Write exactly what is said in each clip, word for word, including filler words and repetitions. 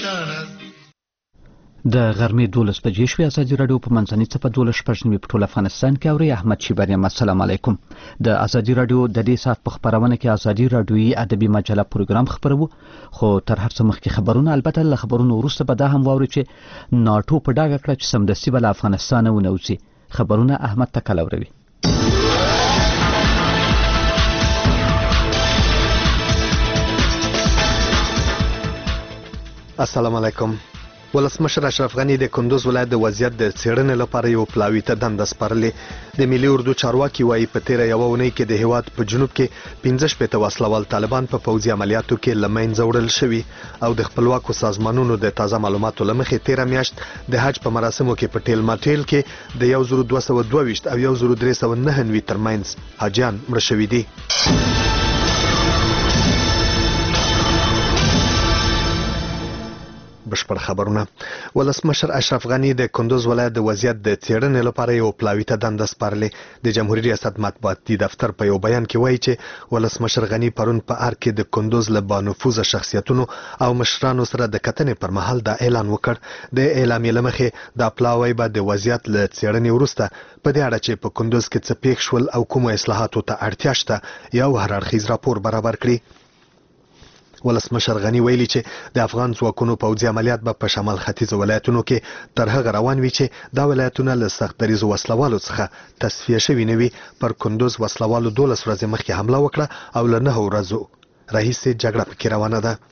د غرمې دولس بجې شوې. ازادي راډیو په منځنۍ څپه دولس شپږ نوي په ټول افغانستان کې اوري. احمد شیبر یم. السلام علیکم. د ازادي راډیو د دې ساعت په خبرونه کې ازادي راډیوي ادبي مجله پروګرام خبرو، خو تر هر څه مخکې خبرونه. البته له خبرونو وروسته به دا هم واوري چې ناټو په ډاګه کړه چې سمدستي به له افغانستانه ونوځي. خبرونه احمد تکلوروي. السلام علیکم. ولسمشر اشرف غنی د کندوز ولایت د وضعیت د څېړنې لپاره یو پلاوي ته دنده سپارلې. د ملي اردو چارواکي وایي په تیره یوه اونۍ کې د هیواد په جنوب کې پنځه شپېته وسلوال طالبان په پوځي عملیاتو کې له منځه وړل شوي او د خپلواکو سازمانونو د تازه معلوماتو له مخې تیره میاشت د حج په مراسمو کې په ټیل ماټیل کې د یو زرو دوه سوه دوه ویشت او یو زرو درې سوه نهه نوي ترمنځ حاجیان مړه شوي دي. بشپړ خبرونه. ولسمشر اشرف غنی د کندوز ولایت د وضعیت د څېړنې لپاره یو پلاوي ته دنده سپارلې. د جمهوریت ریاست مطبوعاتي دفتر په یو بیان کې وایي چې ولسمشر غنی پرون په ار کې د کندوز له بانفوذه شخصیتونو او مشرانو سره د کتنې پر مهال دا اعلان وکړ. د اعلامیې له مخې دا پلاوی به د وضعیت له څېړنې وروسته په دې اړه چې په کندوز کې څه پېښ شول او کومو اصلاحاتو ته اړتیا شته یو هر اړخیز راپور برابر کړي. ولسمشر غنی ویلي چې د افغان ځواکونو پوځي عملیات به په شمال ختیځو ولایتونو کې تر هغه روان وي چې دا ولایتونه له سخت دریځو وسلوالو څخه تصفیه شوي نه وي. پر کندوز وسلوالو دولس ورځې مخکې حمله وکړه او له نهو ورځو راهیسې جګړه پکې روانه ده.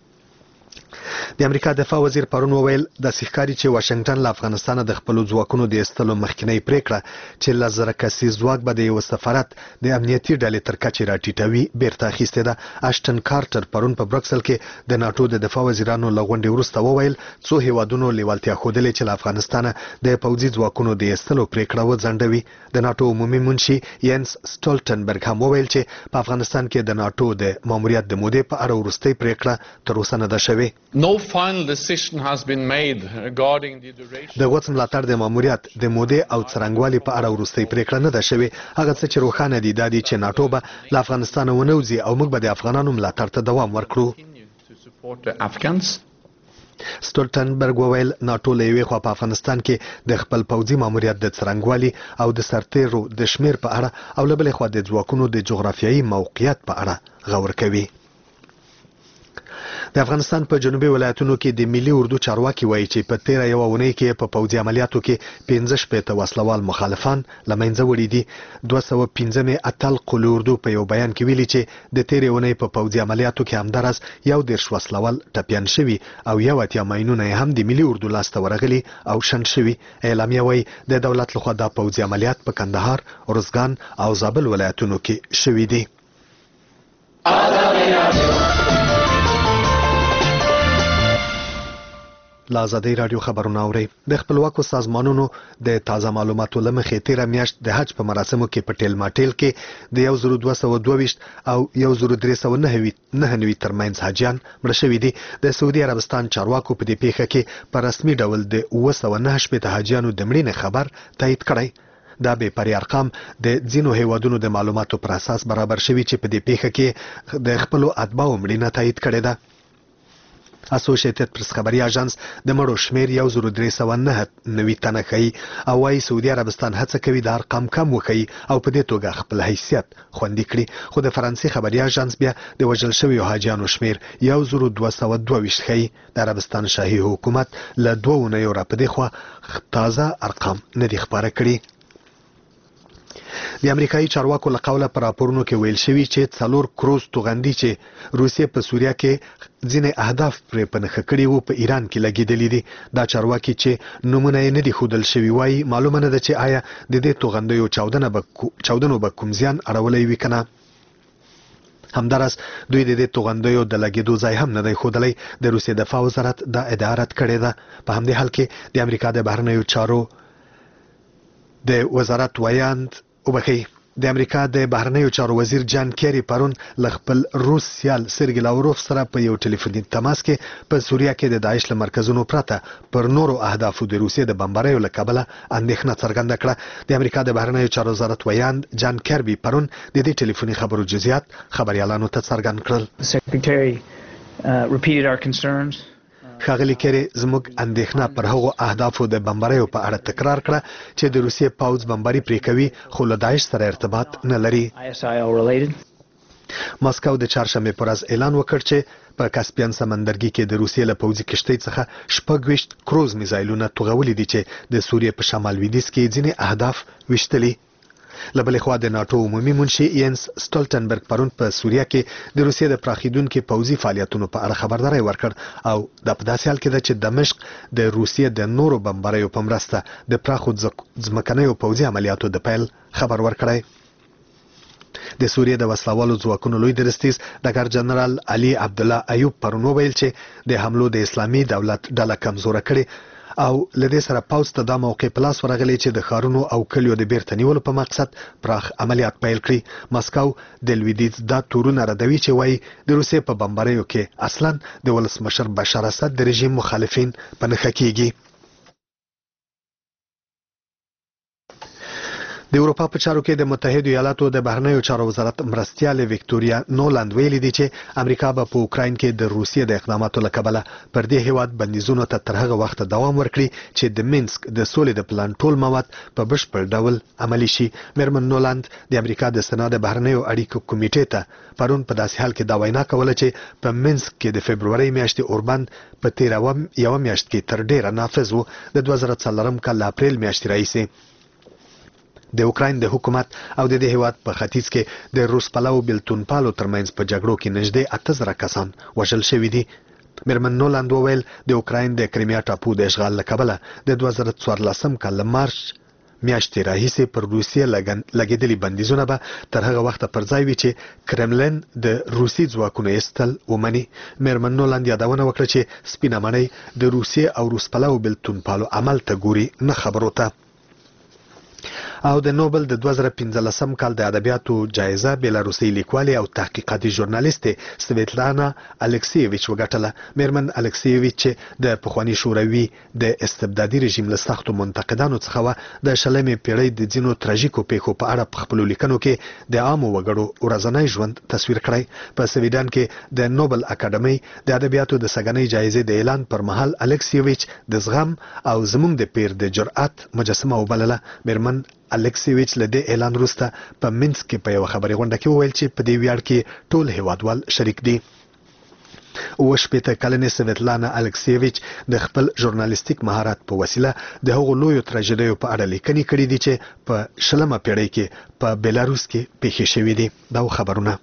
د امریکا دفاع وزیر پرون وویل داسې ښکاري چې واشنګټن له افغانستانه د خپلو ځواکونو د ایستلو مخکینۍ پریکړه چې لس زره کسیز ځواک به د یوه سفارت د امنیتي ډلې تر کچې راټیټوي بیرته اخیستې ده. اشټن کارټر پرون په برکسل کې د ناټو د دفاع وزیرانو له غونډې وروسته وویل څو هیوادونو لیوالتیا ښودلې چې له افغانستانه د پوځي ځواکونو د ایستلو پریکړه وځنډوي. د ناټو عمومي منشي ینس سټولټنبرګ هم وویل چې په افغانستان کې د ناټو د ماموریت د مودې په اړه وروستۍ پریکړه تر اوسه نه ده شوې. No final decision has been made regarding the duration. د غوڅ ملاتړ د ماموریت د مودې او څرنګوالي په اړه وروستۍ پریکړه نه ده شوې. هغه څه چې روښانه دي دا دي چې ناټو به له افغانستانه ونوځي او موږ به د افغانانو ملاتړ ته دوام ورکړو. سټولټنبرګ وویل ناټو له یوې خوا په افغانستان کې د خپل پوځي ماموریت د څرنګوالي او د سرتیرو د شمیر په اړه او له بلې خوا د ځواکونو د جغرافیایي موقعیت په اړه غور کوي. د افغانستان په جنوبي ولایتونو کې د ملي اردو چارواکي وایي چې په تیره یوه اونۍ کې په پوځي عملیاتو کې پنځه شپېته وسلوال مخالفان له منځه وړي دي. دوه سوه پنځمې اتل قل اردو په یو بیان کې ویلي چې د تیرې اونۍ په پوځي عملیاتو کې همداراز یو دېرش وسلوال ټپیان شوي او یو اتیا ماینونه یې هم د ملي اردو لاسته ورغلي او شنډ شوي. اعلامیه وایي د دولت لخوا دا پوځي عملیات په کندهار، ارزګان او زابل ولایتونو کې شوي دي. له ازادۍ راډیو خبرونه اورئ. د خپلواکو سازمانونو د تازه معلوماتو له مخې تیره میاشت د حج په مراسمو کې په ټیل ماټیل کې د یو زرو دوه سوه دوه ویشت او یو زرو درې سوه نهه نوي ترمنځ حاجیان مړه شوي دي. د سعودي عربستان چارواکو په دې پیښه کې په رسمي ډول د اوه سوه نهه شپېته حاجیانو د مړینې خبر تایید کړی. دا بې پرې ارقام د ځینو هیوادونو د معلوماتو پر اساس برابر شوي چې په دې پیښه کې د خپلو اتباعو مړینه تایید کړې ده. اسوسییټډ پریس خبري اژانس د مړو شمیر یو زرو درې سوه نهه نوي تنه ښیي او وايي سعودي عربستان هڅه کوي دا ارقام کم وښیي او په دې توګه خپل حیثیت خوندي کړي. خو د فرانسې خبري اژانس بیا د وژل شویو حاجیانو شمیر یو زرو دوه سوه دوه ویشت ښیي. د عربستان شاهي حکومت له دوه اونیو را په دې خوا تازه ارقام نه دي خپاره کړي. د امریکایي چارواکو له قوله په راپورونو کې ویل شوي چې څلور کروز توغندي چې روسیې په سوریه کې ځینې اهداف پرې په نښه کړي وو په ایران کې لګېدلي دي. دا چارواکي چې نومونه یې نه دي ښودل شوي وایي معلومه نه ده چې آیا د دې توغندیو چاودنو به کوم زیان اړولی وي که نه. همداراز دوی د دې توغندیو د لګېدو ځای هم نه دی ښودلی. د روسیې دفاع وزارت دا ادعا رد کړې ده. په همدې حال کې د امریکا د بهرنیو چارو د وزارت ویاند وبخي د امریکا د بهرنیو چارو وزیر جان کیری پرون له خپل روس سیال سرګی لاوروف سره په یو ټلیفوني تماس کې په سوریه کې د داعش له مرکزونو پرته پر نورو اهدافو د روسیې د بمباریو له کبله اندېښنه څرګنده کړه. د امریکا د بهرنیو چارو وزارت ویاند جان کیربي پرون د دې ټلیفوني خبرو جزئیات خبريالانو ته څرګند کړل. ښاغلي کیری زموږ اندېښنه پر هغو اهدافو د بمباریو په اړه تکرار کړه چې د روسیې پوځ بمباري پرې کوي خو له داعش سره ارتباط نه لري. ماسکو د چهارشنبې پر ورځ اعلان وکړ چې په کاسپین سمندرګي کې د روسیې له پوځي کشتۍ څخه شپږ ویشت کروز میزایلونه توغولي دي چې د سوریې په شمال لویدیځ کې ځینې اهداف ویشتلي. له بلې خوا د ناټو عمومي منشي ینس سټولټنبرګ پرون په سوریه کې د روسیې د پراخیدونکو پوځي فعالیتونو په اړه خبرداری ورکړ او دا په داسې حال کې ده چې دمشق د روسیې د نورو بمباریو په مرسته د پراخو ځمکنیو پوځي عملیاتو د پیل خبر ورکړی. د سوریې د وسلوالو ځواکونو لوی درستیز ډګر جنرال علي عبدالله ایوب پرون وویل چې د حملو د اسلامي دولت ډله کمزوره کړي او لدې سره پوځ ته دا موقع په لاس ورغلی چې د ښارونو او کلیو د بیرته نیولو په مقصد پراخ عملیات پیل کړي. ماسکو د لویدیځ دا تورونه ردوي چې وایي د روسیې په بمباریو کې اصلا د ولسمشر بشار اسد د رژیم مخالفین په نښه کیږي. د اروپا په چارو کې د متحده ایالاتو د بهرنیو چارو وزارت مرستیال ویکټوریا نولاند ویلي دي چې امریکا به په اوکراین کې د روسیې د اقداماتو له کبله پر دې هیواد بندیزونو ته تر هغه وخته دوام ورکړي چې د مینسک د سولې د پلان ټول مواد په بشپړ ډول عملي شي. میرمن نولاند د امریکا د سنا د بهرنیو اړیکو کمیټې ته پرون په داسې حال کې دا وینا کوله چې په مینسک کې د فبرورۍ میاشتې اوربند په تیرهمه یوه میاشت کې تر ډیره نافذ و. د دوه زره څلورم کال له اپریل میاشتې راهیسې د اوکراین د حکومت او د دې هیواد په ختیځ کې د روس پلو بیلتون پالو ترمنځ په جګړو کې نږدې اته زره کسان وژل شوي دي. میرمن نولاند وویل د اوکراین د کریمیا ټاپو د اشغال له کبله د دوه زره څوارلسم کال له مارچ میاشتې راهیسې پر روسیې لګېدلي بندیزونه به تر هغه وخته پر ځای وي چې کرملین د روسي ځواکونو ایستل ومني. میرمن نولاند یادونه وکړه چې سپینه مړۍ د روسیې او روس پلو بیلتون پالو عمل ته ګوري نه خبرو ته. او د نوبل د دوه زره پنځلسم کال د ادبیاتو جایزه بیلاروسي لیکوالې او تحقیقاتي ژورنالیستې سویتلانا الکسیویچ وګټله. میرمن الکسیویچ چې د پخواني شوروي د استبدادي رژیم له سختو منتقدانو څخه وه د شلمې پیړۍ د ځینو تراژیکو پیښو په اړه په خپلو لیکنو کې د عامو وګړو ورځنی ژوند تصویر کړی. په سویډن کې د نوبل اکاډمۍ د ادبیاتو د سږنۍ جایزې د اعلان پر مهال الکسیویچ د زغم او زموږ د پیر د جرأت مجسمه وبلله. میرمن الکسیویچ له دې اعلان وروسته په مینسک کې په یوه خبري غونډه کې وویل چې په دې ویاړ کې ټول هیوادوال شریک دي. اوه شپېته کلنې سویتلانا الکسیویچ د خپل ژورنالیستیک مهارت په وسیله د هغو لویو تراژیدیو په اړه لیکنې کړي دي چې په شلمه پیړۍ کې په بیلاروس کې پیښې شوي دي. دا خبرونه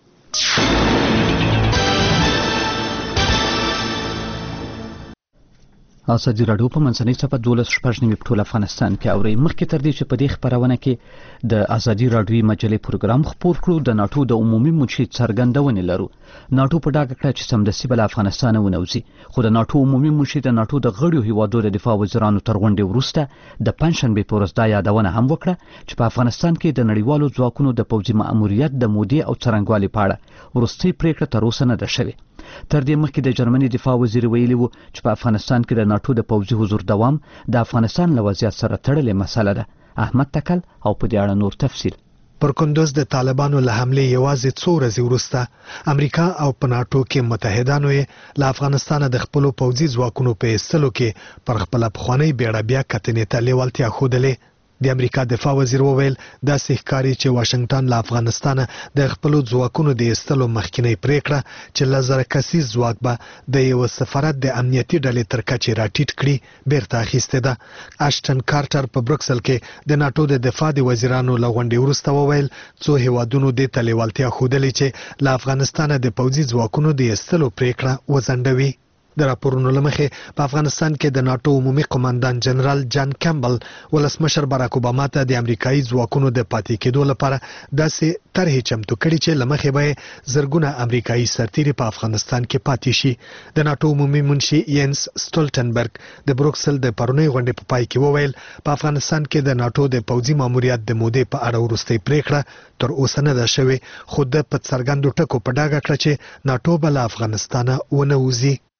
ازادي راډیو په منځنۍ صفحه دولس شپږ نیمې په ټول افغانستان کې اوري. مخکې تر دې چې په دې خبرونه کې د ازادي راډیوي مجلې پروګرام خپور کړو د ناټو د عمومي منشي څرګندونې لرو. ناټو په ډاګه کړه چې سمدستي به له افغانستانه ونوځي خو د ناټو عمومي منشي د ناټو د غړیو هیوادو د دفاع وزیرانو تر غونډې وروسته د پنجشنبې په ورځ دا یادونه هم وکړه چې په افغانستان کې د نړیوالو ځواکونو د پوځي مأموریت د مودې او څرنګوالي په اړه وروستۍ پریکړه تر اوسه نه ده شوې. تر دې مخکې د جرمني دفاع وزیر ویلي وو چې په افغانستان کې د ناټو د پوځي حضور دوام د افغانستان له وضعیت سره تړلې مسله ده. احمد تکل او په دې اړه نور تفصیل. پر کندوز د طالبانو له حملې یوازې څو ورځې وروسته امریکا او په ناټو کې متحدانو یې له افغانستانه د خپلو پوځي ځواکونو په ایستلو کې پر خپله پخوانۍ بیړه بیا کتنې ته لیوالتیا ښودلې. د امریکا دفاع وزیر وویل داسې ښکاري چې واشنګټن له افغانستانه د خپلو ځواکونو د ایستلو مخکینۍ پریکړه چې لس زره کسیز ځواک به د یوه سفارت د امنیتي ډلې تر کچې راټیټ کړي بیرته اخیستې ده. اشټن کارټر په بروکسل کې د ناټو د دفاع د وزیرانو له غونډې وروسته وویل څو هیوادونو دې ته لیوالتیا ښودلې چې له افغانستانه د پوځي ځواکونو د ایستلو پریکړه وځنډوي. د راپورونو له مخې په افغانستان کې د ناټو عمومي قوماندان جنرال جان کیمبل ولسمشر باراک اوباما ته د امریکایي ځواکونو د پاتې کېدو لپاره داسې طرحې چمتو کړي چې له مخې به زرګونه امریکایي سرتیري په افغانستان کې پاتې شي. د ناټو عمومي منشي ینس سټولټنبرګ د بروکسل د پرونۍ غونډې په پای کې وویل په افغانستان کې د ناټو د پوځي ماموریت د مودې په اړه وروستۍ پریکړه تر اوسه نه ده شوې خو د په څرګندو ټکو په ډاګه کړه چې ناټو به له افغانستانه ونه وځي.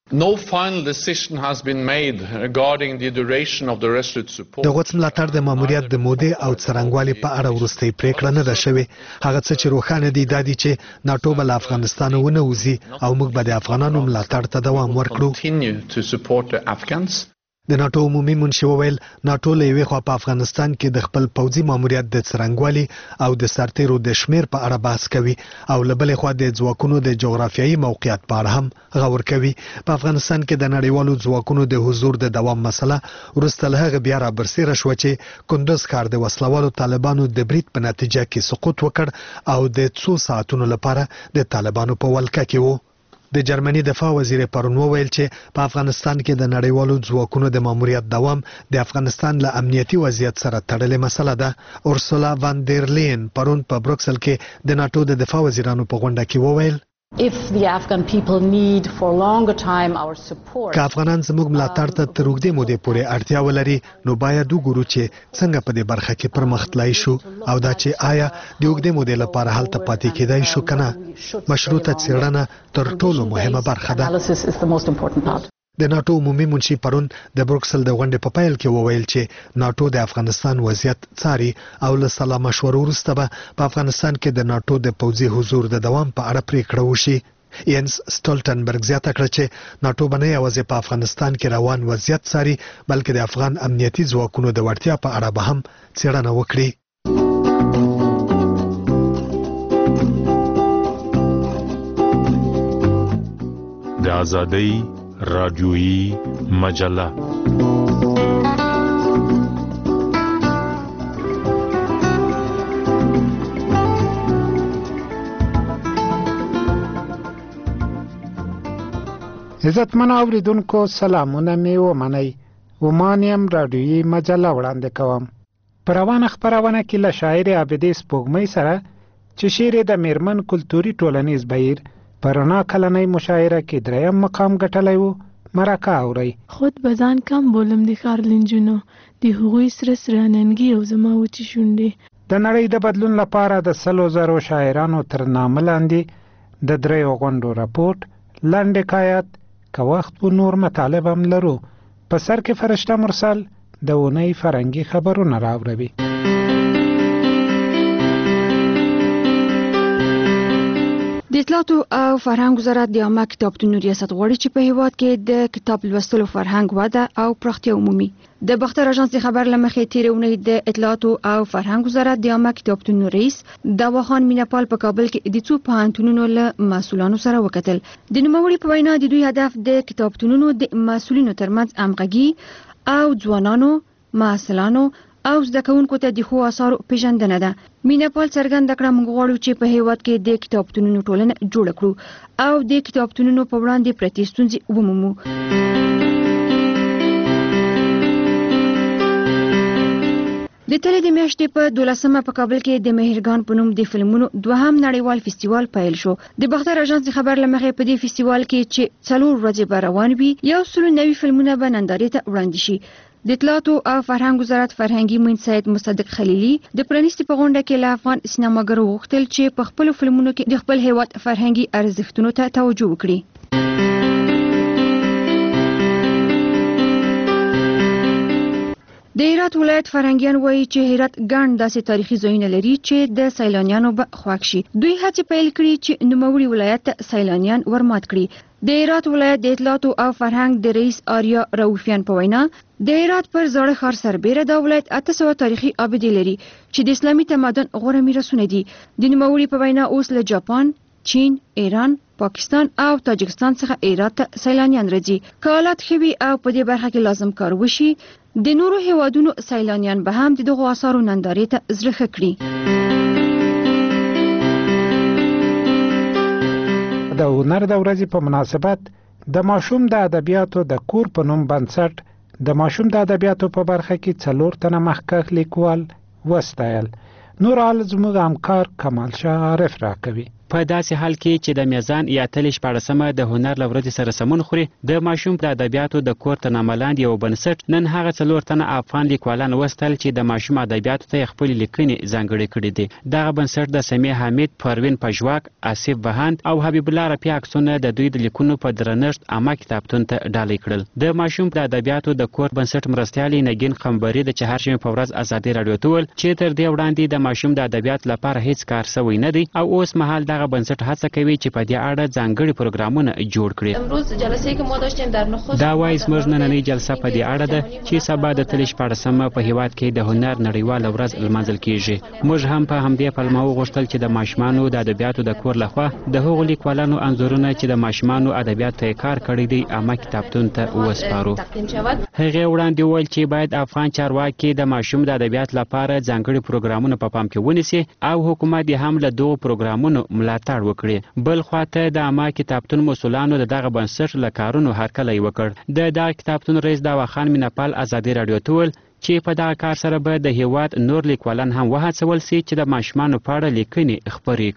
No final decision has been made regarding the duration of the resolute support. د غوڅ ملاتړ د ماموریت د مودې او څرنګوالي په اړه وروستۍ پریکړه نه ده شوې. هغه څه چې روښانه دي دا دي چې ناتو به له افغانستان ونه وځي او موږ به د افغانانو ملاتړ ته دوام ورکړو. Continue to support the Afghans. د ناتو عمومي منشي وویل ناتو له یوې خوا په افغانستان کې د خپل پوځي ماموریت د څرنګوالي او د سرتیرو د شمیر په اړه بحث کوي او له بلې خوا د ځواکونو د جغرافیایي موقعیت په اړه هم غور کوي. په افغانستان کې د نړیوالو ځواکونو د حضور د دوام مسله وروسته له هغه بیا را برسېره شوه چې کندوز ښار د وسلوالو طالبانو د برید په نتیجه کې سقوط وکړ او د څو ساعتونو لپاره د طالبانو په ولکه کې و. د جرمني دفاع وزیر پرون وویل چې په افغانستان کې د نړیوالو ځواکونو د ماموریت دوام د افغانستان له امنیتي وضعیت سره تړلې مسله ده. اورسولا وان دیر لین پرون په بروکسل کې د ناتو د دفاع وزیرانو په غونډه کې وویل If the Afghan people need for longer time our support. که افغانان زموږ ملاتړ ته تر اوږدې مودې پورې اړتیا ولري نو باید وګورو چې څنګه په دې برخه کې پرمخ تلای شو او دا چې آیا د اوږدې مودې لپاره هلته پاتې کېدای شو که نه. مشروطه څېړنه تر ټولو مهمه برخه ده. د ناتو عمومي منشي پرون د بروکسل د غونډې په پیل کې وویل چې ناتو د افغانستان وضعیت څاري او له سلا مشورو وروسته به په افغانستان کې د ناتو د پوځي حضور د دوام په اړه پریکړه وشي. ینس سټولټنبرګ زیاته کړه چې ناتو به نه یوازې په افغانستان کې روان وضعیت څاري بلکې د افغان امنیتي ځواکونو د وړتیا په اړه به هم څېړنه وکړي. د آزادۍ رادیویی مجله عزتمن اوریدونکو سلامونه می ومنئ. ومانیم رادیویی مجله وړاندې کوم. په روانه خپرونه کې له شاعر عابدې سپوږمۍ سره چې شعر د میرمن کلتوري ټولنیز بهیر پرنا کلنۍ مشاعره کې دریم مقام ګټلی و. مرکه اورئ. خود بزان کم بولم د ښار لنجونو د هغوی سره سره ننګي او زما وچې شونډې. د نړۍ د بدلون لپاره د سلو زرو شاعرانو تر نامه لاندې د دریو غونډو راپورټ لنډ حکایت که وخت و نور مطالب هم لرو. په سر کې فرشته مرسل د اونۍ فرنګي خبرونه راوړوي. د اطلاعاتو او فرهنګ وزارت د عامه کتابتونونو ریاست غواړي چې په هیواد کې د کتاب لوستلو فرهنګ وده او پراختیا عمومي. د باختر اژانس د خبر لمخې تیرې اونۍ د اطلاعاتو او فرهنګ وزارت د عامه کتابتونونو رئیس داواخان میناپال په کابل کې د څو پوهنتونونو له مسؤلانو سره وکتل. د نوموړي په وینا د دوی هدف د کتابتونونو د مسؤلینو ترمنځ همغږي او ځوانانو محصلانو او زده کوونکو ته د ښو اثارو پیژندنه ده. میناپال څرګنده کړه موږ غواړو چې په هیواد کې د کتابتونونو ټولنه جوړه کړو او د کتابتونونو په وړاندې پرتې ستونزې ومومو. د تلې د میاشتې په دولسمه په کابل کې د مهرګان په نوم د فلمونو دوهم نړیوال فستیوال پیل شو. د باختر اژانس خبر لمخې په دې فستیوال کې چې څلور ورځې به روان وي یو سل نوي فلمونه به نندارې ته وړاندې شي. د اطلاعاتو او فرهنګ وزارت فرهنګي معین سید مصدق خلیلی د پرانیستي په غونډه کې له افغان سینماګرو وغوښتل چې په خپلو فلمونو کې د خپل هیواد فرهنګي ارزښتونو ته توجه وکړي. د هرات ولایت فرهنګیان وایي چې هرات ګڼ داسې تاریخي ځایونه لري چې د سیلانیانو به خوښ شي. دوی هڅې پیل کړي چې نوموړي ولایت ته سیلانیان ورمات کړي. د هرات ولایت د اطلاعاتو او فرهنګ د رئیس آریا رؤفیان په وینا د هرات پر زاړه ښار سربیره دا ولایت اته سوه تاریخي آبدې لري چې د اسلامي تمدن غوره میراثونه دي. د نوموړي په وینا اوس له جاپان، چین، ایران، پاکستان او تاجکستان څخه هرات ته سیلانیان راځي. که حالات ښه وي او په دې برخه کې لازم کار وشي د نورو هیوادونو سیلانیان به هم د دغو آثارو نندارې ته زړه ښه کړي. د هنر د ورځې په مناسبت د ماشوم د ادبیاتو د کور په نوم بنسټ د ماشوم د ادبیاتو په برخه کې څلور تنه مخکښ لیکوال وستایل. نور حال زموږ همکار کمال شاه عارف راکوي. په داسې حال کې چې د میزان یا تلې شپاړسمه د هنر له ورځې سره سمون خوري، د ماشوم د ادبیاتو د کور تر نامه لاندې یو بنسټ نن هغه څلور تنه افغان لیکوالان وستل چې د ماشوم ادبیاتو ته خپل لیکنې ځانګړې کړې دي. دغه بنسټ د سمیع حمید، پروین پژواک، آصف بهاند او حبیب الله رفیع عکسونه د دوی د لیکنو په درنښت عامه کتابتون ته ډالۍ کړل. د ماشوم د ادبیاتو د کور بنسټ مرستیالي نګین خمبري د چهارشنبې په ورځ ازادي راډیو ته وویل چې تر دې وړاندې د ماشوم د ادبیات لپاره هیڅ کار سوی نه دی او اوس مهال دغه بنسټ هڅه کوي چې په دې اړه ځانګړي پروګرامونه جوړ کړي. امروز جلسه‌ای که ما داشتیم در نخست دا وایي زموږ نننۍ جلسه په دې اړه ده چې سبا د تلې شپاړسمه په هیواد کې د هنر نړیواله ورځ لمانځل کیږي. موږ هم په همدې پلمه وغوښتل چې د ماشومانو د ادبیاتو د کور لخوا د هغو لیکوالانو انځورونه چې د ماشومانو ادبیات ته کار کړی دی عامه کتابتون ته وسپارو. هغې وړاندې وویل چې باید افغان چارواکي د ماشوم د ادبیات لپاره ځانګړي پروګرامونه په پام کې ونیسي او حکومت یې هم له دغو پروګرامونو ملاتړ وکړي. بل خواته د عامه کتابتون مسؤلانو د دغه بنسټ له کارونو هرکلی وکړ. د دغه کتابتون رئیس داوا خان میناپال ازادي راډیو ته وویل چې په دغه کار سره به د هیواد نور لیکوالان هم وهڅول سي چې د ماشومانو په اړه لیکنې خپرې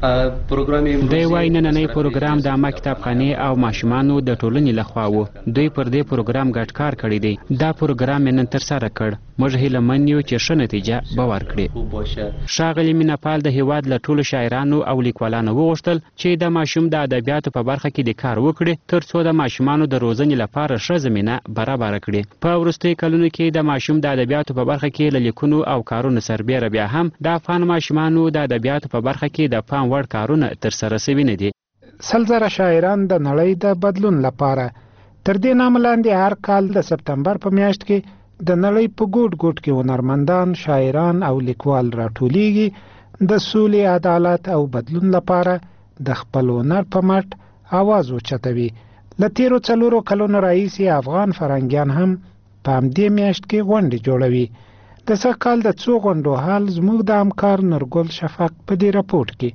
کړي. دوی وایي نننی پروګرام د عامه کتابخانې او ماشومانو د ټولنې لخوا و. دوی پر دې پروګرام ګډ کار کړی دی. دا پروګرام یې نن ترسره کړ. موږ هیله من یو چې ښه نتیجه به ورکړي. ښاغلي میناپال د هیواد له ټولو شاعرانو او لیکوالانو وغوښتل چې د ماشوم د ادبیاتو په برخه کې د کار وکړي تر څو د ماشومانو د روزنې لپاره ښه زمینه برابره کړي. په وروستیو کلونو کې د ماشوم د ادبیاتو په برخه کې له لیکنو او کارونو سربیره بیا هم د افغان ماشومانو د ادبیاتو په برخه کې د پام وړ کارونه ترسره شوي نه دي. سل زره شاعران د نړۍ د بدلون لپاره تر دې نامه لاندې هر کال د سپتمبر په میاشت کې د نړۍ په ګوټ ګوټ کې هنرمندان، شاعران او لیکوال راټولیږي د سولې، عدالت او بدلون لپاره د خپل هنر په مټ आवाज اوچتوي. له تیرو څلورو کلونو راهیسې افغان فرهنګیان هم په همدې میاشت کې غونډې جوړوي. د سږ کال د څو غونډو حال زموږ د همکار نورګل شفق په دې راپورټ کې.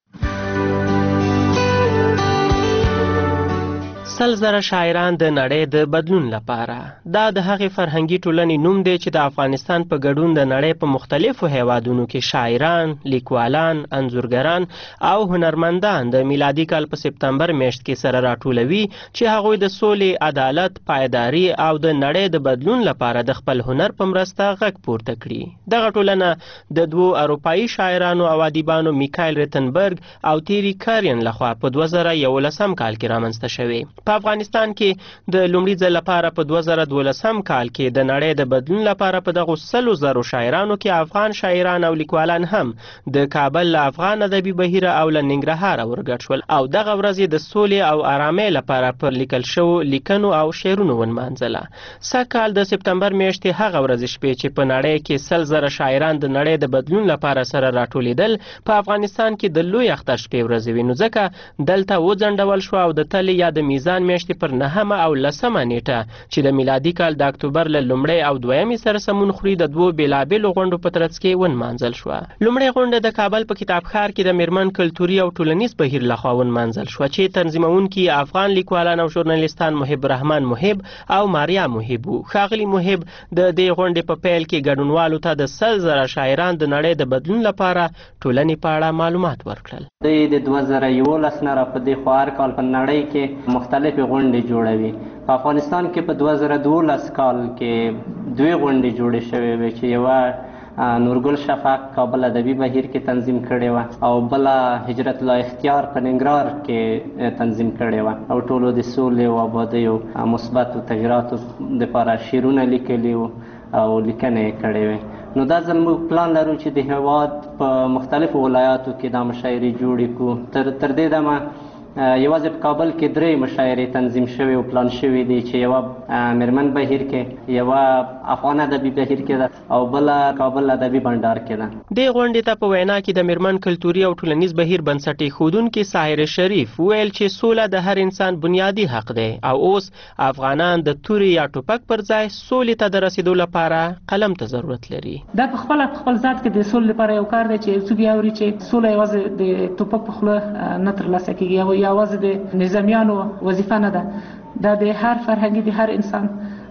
سل زره شاعران د نړۍ د بدلون لپاره دا د هغې فرهنګي ټولنې نوم دی چې د افغانستان په ګډون د نړۍ په مختلفو هیوادونو کې شاعران، لیکوالان، انځورګران او هنرمندان د میلادي کال په سپتمبر میاشت کې سره راټولوي چې هغوی د سولې، عدالت، پایداري او د نړۍ د بدلون لپاره د خپل هنر په مرسته غږ پورته کړي. دغه ټولنه د دوو اروپایي شاعرانو او ادیبانو میکایل ریتنبرګ او تیری کارین لخوا په دوه زره یولسم کال کې رامنځته شوې. په افغانستان کې د لومړي ځل لپاره په دوه زره دولسم کال کې د نړۍ د بدلون لپاره په دغو سلو زرو شاعرانو کې افغان شاعران او لیکوالان هم د کابل له افغان ادبي بهیره او له ننګرهاره ورګډ شول او دغه ورځ د سولې او آرامۍ لپاره پر لیکل شوو لیکنو او شعرونو ونمانځله. سږ کال د سپتمبر میاشتې هغه ورځې شپې چې په نړۍ کې سل زره شاعران د نړۍ د بدلون لپاره سره راټولېدل په افغانستان کې د لوی اختر شپې ورځې وي، نو ځکه دلته وځنډول شوه او د تلې یا د میزان میاشتې پر نهمه او لسمه نیټه چې د میلادي کال د اکتوبر له لومړۍ او دویمې سره سمون خوري د دوو بېلابېلو غونډو په ترڅ کې ونمانځل شوه. لومړۍ غونډه د کابل په کتابښار کې د میرمن کلتوري او ټولنیز بهیر لخوا ونمانځل شوه چې تنظیمونکي افغان لیکوالان او ژورنالیستان محب رحمان محب او ماریا محب وو. ښاغلي محب د دې غونډې په پیل کې ګډونوالو ته د سل زره شاعران د نړۍ د بدلون لپاره ټولنې په اړه معلومات ورکړل. دوی د دوه زره یولس نه را په دې خوا هر کال په نړۍ کې مختلفې غونډې جوړوي. په افغانستان کې په دوه زره دولس کال کې دوی غونډې جوړې شوې وې چې یوه نورګل شفق کابل ادبي بهیر کې تنظیم کړې وه او بله هجرت الله اختیار په ننګرهار کې تنظیم کړې وه او ټولو د سولې او آبادۍ او مثبتو تغییراتو دپاره شعرونه لیکلي وو او لیکنې یې کړې وې. نو دا ځل موږ پلان لرو چې د هېواد په مختلفو ولایاتو کې دا مشاعرې جوړې کړو. تر تر دې دمه یوازې په کابل کې درې مشاعرې تنظیم شوي او پلان شوي دي چې یوه میرمن بهیر کې، یوه افغان ادبي بهیر کې ده او بله کابل ادبي بنډار کې ده. دې غونډې ته په وینا کې د میرمن کلتوري او ټولنیز بهیر بنسټ ایښودونکي ساحر شریف ویل چې سوله د هر انسان بنیادي حق دی او اوس افغانان د تورې یا ټوپک پر ځای سولې ته د رسیدو لپاره قلم ته ضرورت لري. دا په خپله په خپل ذات کې د سولې لپاره یو کار دی چې څوک یې اوري چې سوله یوازې د ټوپک په خوله نه ترلاسه کېږي، یوازې د نظامیانو وظیفه نه ده. دا د هر فرهنګي د هر انسان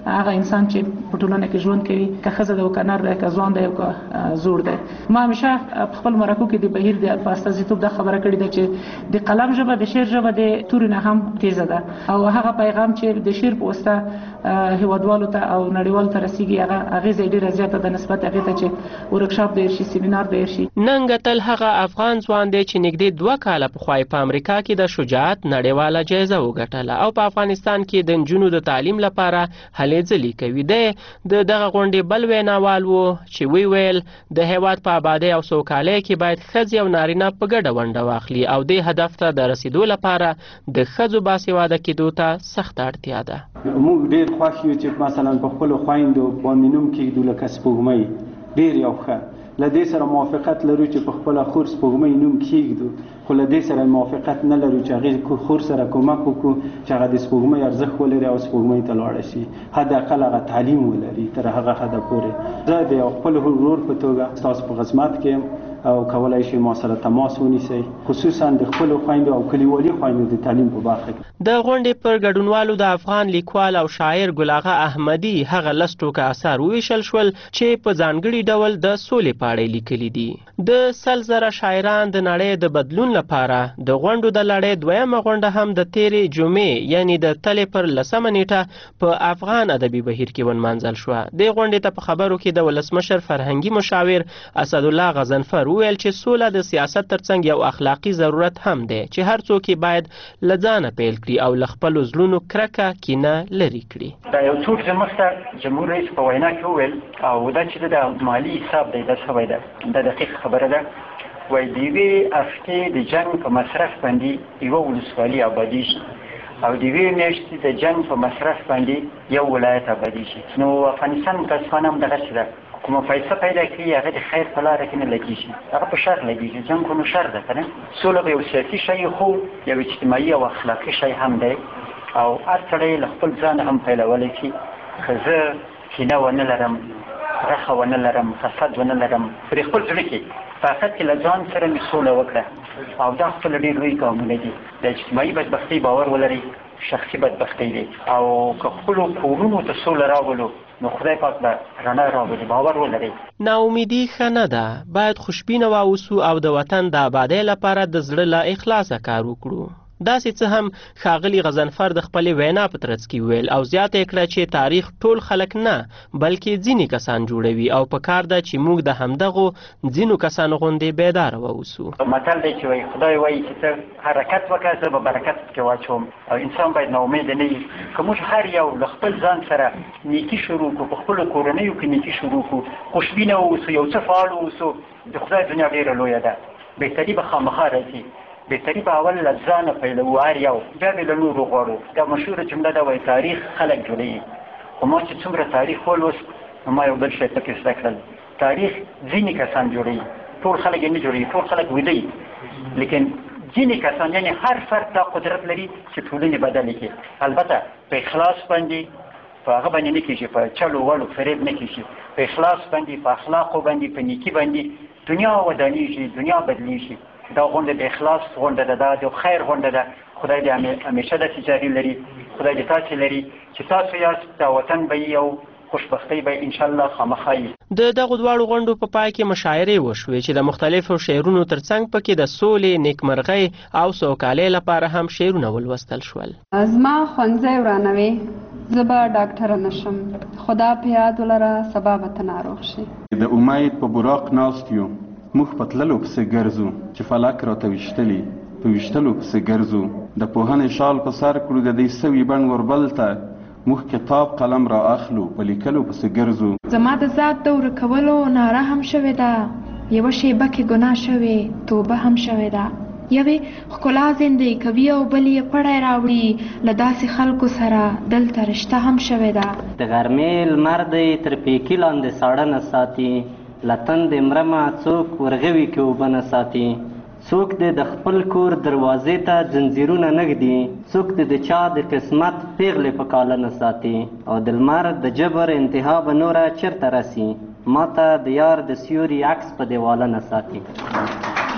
هغه انسان چې په ټولنه کې ژوند کوي، که ښځه ده او که نر دی، که ځوان دی او که زوړ دی. ما همیشه په خپل مرکو کې د بهیر د په استازیتوب دا خبره کړې ده چې د قلم ژبه د شعر ژبه د تورې نه هم تیزه ده، او هغه پیغام چې د شعر په واسطه هیوادوالو ته او نړیوالو ته رسیږي هغه اغیزه ډیره زیاته ده نسبت هغې ته چې ورکشاپ ډیر شي، سیمینار ډیر شي. ننګتل هغه افغان ځوان دی چې نږدې دوه کاله پخوا په امریکا کې د شجاعت نړیواله جایزه وګټله او په افغانستان کې د نجونو د تعلیم لپاره هلې ځلې کوي. دی د دغه غونډې بل ویناوال و چې وی ویل د هیواد په آبادۍ او سوکالۍ کې باید ښځې او نارینه په ګډه ونډه واخلي او دې هدف ته د رسیدو لپاره د ښځو باسواده کېدو ته سخته اړتیا ده. موږ ډېر خوښ یو چې مثلا په خپلو خویندو باندې نوم کېږدو لکه سپوږمۍ، ډېر یو ښه. له دې سره موافقت لرو چې په خپله خور سپوږمۍ نوم کېږدو، خو له دې سره موافقت نه لرو چې هغې خور سره کومک وکړو چې هغه د سپوږمۍ ارزښت ولري او سپوږمۍ ته لاړه شي، حداقل هغه تعلیم ولري تر هغه حده پورې. زه د یو خپل ورور په توګه ستاسو په خدمت کې یم او کولای شي ما سره تماس ونیسئ، خصوصا د خپلو خویندو او کلیوالي خویندو د تعلیم په برخه کې. د غونډې پر ګډونوالو د افغان لیکوال او شاعر ګل اغا احمدي هغه لس ټوکه اثار وویشل شول چې په ځانګړي ډول د سولې په اړه لیکلي دي. د سل زره شاعران د نړۍ د بدلون لپاره د غونډو د لړۍ دویمه غونډه هم د تېرې جمعې یعنی د تلې پر لسمه نیټه په افغان ادبي بهیر کې ونمانځل شوه. دې غونډې ته په خبرو کې د ولسمشر فرهنګي مشاور اسدالله غضنفر وویل چې سوله د سیاست ترڅنګ یو اخلاقي ضرورت هم دی چې هر څوک یې باید له ځانه پیل کړي او له خپلو زړونو کرکه کینه لرې کړي. دا یو څو ورځې مخکې جمهور رئیس په وینا کې وویل او دا چې د مالي حساب دی دا شوی ده، دا دقیق خبره ده. وایي د یوې هفتې د جنګ په مصرف باندې یوه ولسوالي ابادېږي او د یوې میاشتې د جنګ په مصرف باندې یو ولایت ابادېږي. نو افغانستان متاسفانه هم دغسې ده، کومه پیسه پیدا کړي هغه د خیر په لاره کې نه لګېږي، هغه په شر لګېږي. جنګ خو نو شر ده که نه؟ سوله به یو سیاسي شی خو یو اجتماعي او اخلاقي شی هم دی او هر سړی له خپل ځانه هم پیلولی شي. که زه کینه ونه لرم، رخه ونه لرم، حسد ونه لرم، پر خپل زړه کې په حقیقت کې له ځان سره مې سوله وکړه او دا خپله ډېر لوی ګامونه دي. د اجتماعي بدبختۍ باور ولرئ، شخصي بدبختۍ دی. او که خپلو کورونو ته سوله راولو نو خدای پاک به رڼا راولي، باور ولرئ. ناامیدي ښه نه ده، باید خوشبینه واوسو او د وطن د آبادۍ لپاره د زړه له اخلاصه کار وکړو. داسې څه هم ښاغلي غضنفر د خپلې وینا په ترڅ کې ویل او زیاته یې کړه چې تاریخ ټول خلک نه بلکې ځینې کسان جوړوي او پکار ده چې موږ د همدغو ځینو کسانو غوندې بیداره واوسو. متل دی چې وایي خدای وایي چې ته حرکت وکړه زه به برکت پکې واچوم او انسان باید ناامیده نه وي. که موږ هر یو له خپل ځان سره نیکي شروع کړو، په خپلو کورنیو کې نیکي شروع کړو، خوشبینه واوسو، یو څه فعال واوسو، د خدای دنیا ډېره لویه ده. بهتري به خامخا راځي. بهتري به اول له ځانه پیلوو هر یو، بیا به له نورو غواړو. دا مشهوره جمله ده وایي تاریخ خلک جوړوي. خو ما چې څومره تاریخ ولوست نو ما یو بل شی پکې زده کړل. تاریخ ځینې کسان جوړوي، ټول خلک یې نه جوړوي، ټول خلک ویده وي. لیکن ځینې کسان یعنې هر فرد دا قدرت لري چې ټولنې بدلې کړي. البته په اخلاص باندې په هغه باندې نه کېږي، په چلو ولو فریب نه کېږي. په اخلاص باندې، په اخلاقو باندې، په نیکي باندې دنیا ودانېږي، دنیا بدلېږي. دا غونډه د اخلاص غونډه ده، دا د خیر غونډه ده. خدای دې همیشه داسې جاري لري، خدای دې تاسې لري چې تاسو یاست، دا وطن به یې او خوشبختۍ به انشاءالله خامخا وي. د دغو دواړو غونډو په پای کې مشاعرې وشوې چې د مختلفو شعرونو ترڅنګ پکې د سولې، نیکمرغۍ او سوکالۍ لپاره هم شعرونه ولوستل شول. زما ښوونځی ورانوي، زه به ډاکټره نشم، خدا په یاد ولره سبا به ته ناروغ شي. د امید په براق ناست یو، موږ په تللو پسې ګرځو چې فلک راته ویشتلي، په ویشتلو پسې ګرځو. د پوهنې شال په سر کړو د دې سوي بڼ وربل ته، موږ کتاب قلم را اخلو په لیکلو پسې ګرځو. زما د ذات د ورکولو ناره هم شوې ده، یوه شیبه کې ګناه شوې توبه هم شوې ده. یوې ښکلا زندګي کوي او بل یې پړی راوړي، له داسې خلکو سره دلته رشته هم شوې ده. د غرمې لمر دی تر پیکي لاندې ساړه نه ساتي، له تندې مرمه څوک ورغوي کې اوبه نه ساتي. څوک دې د خپل کور دروازې ته ځنځیرونه نه ږدي، څوک دې د چا د قسمت پیغلې په کاله نه ساتي. او د لمر د جبر انتها به نوره چېرته رسي، ما ته د یار د سیوري عکس په دیواله نه ساتي.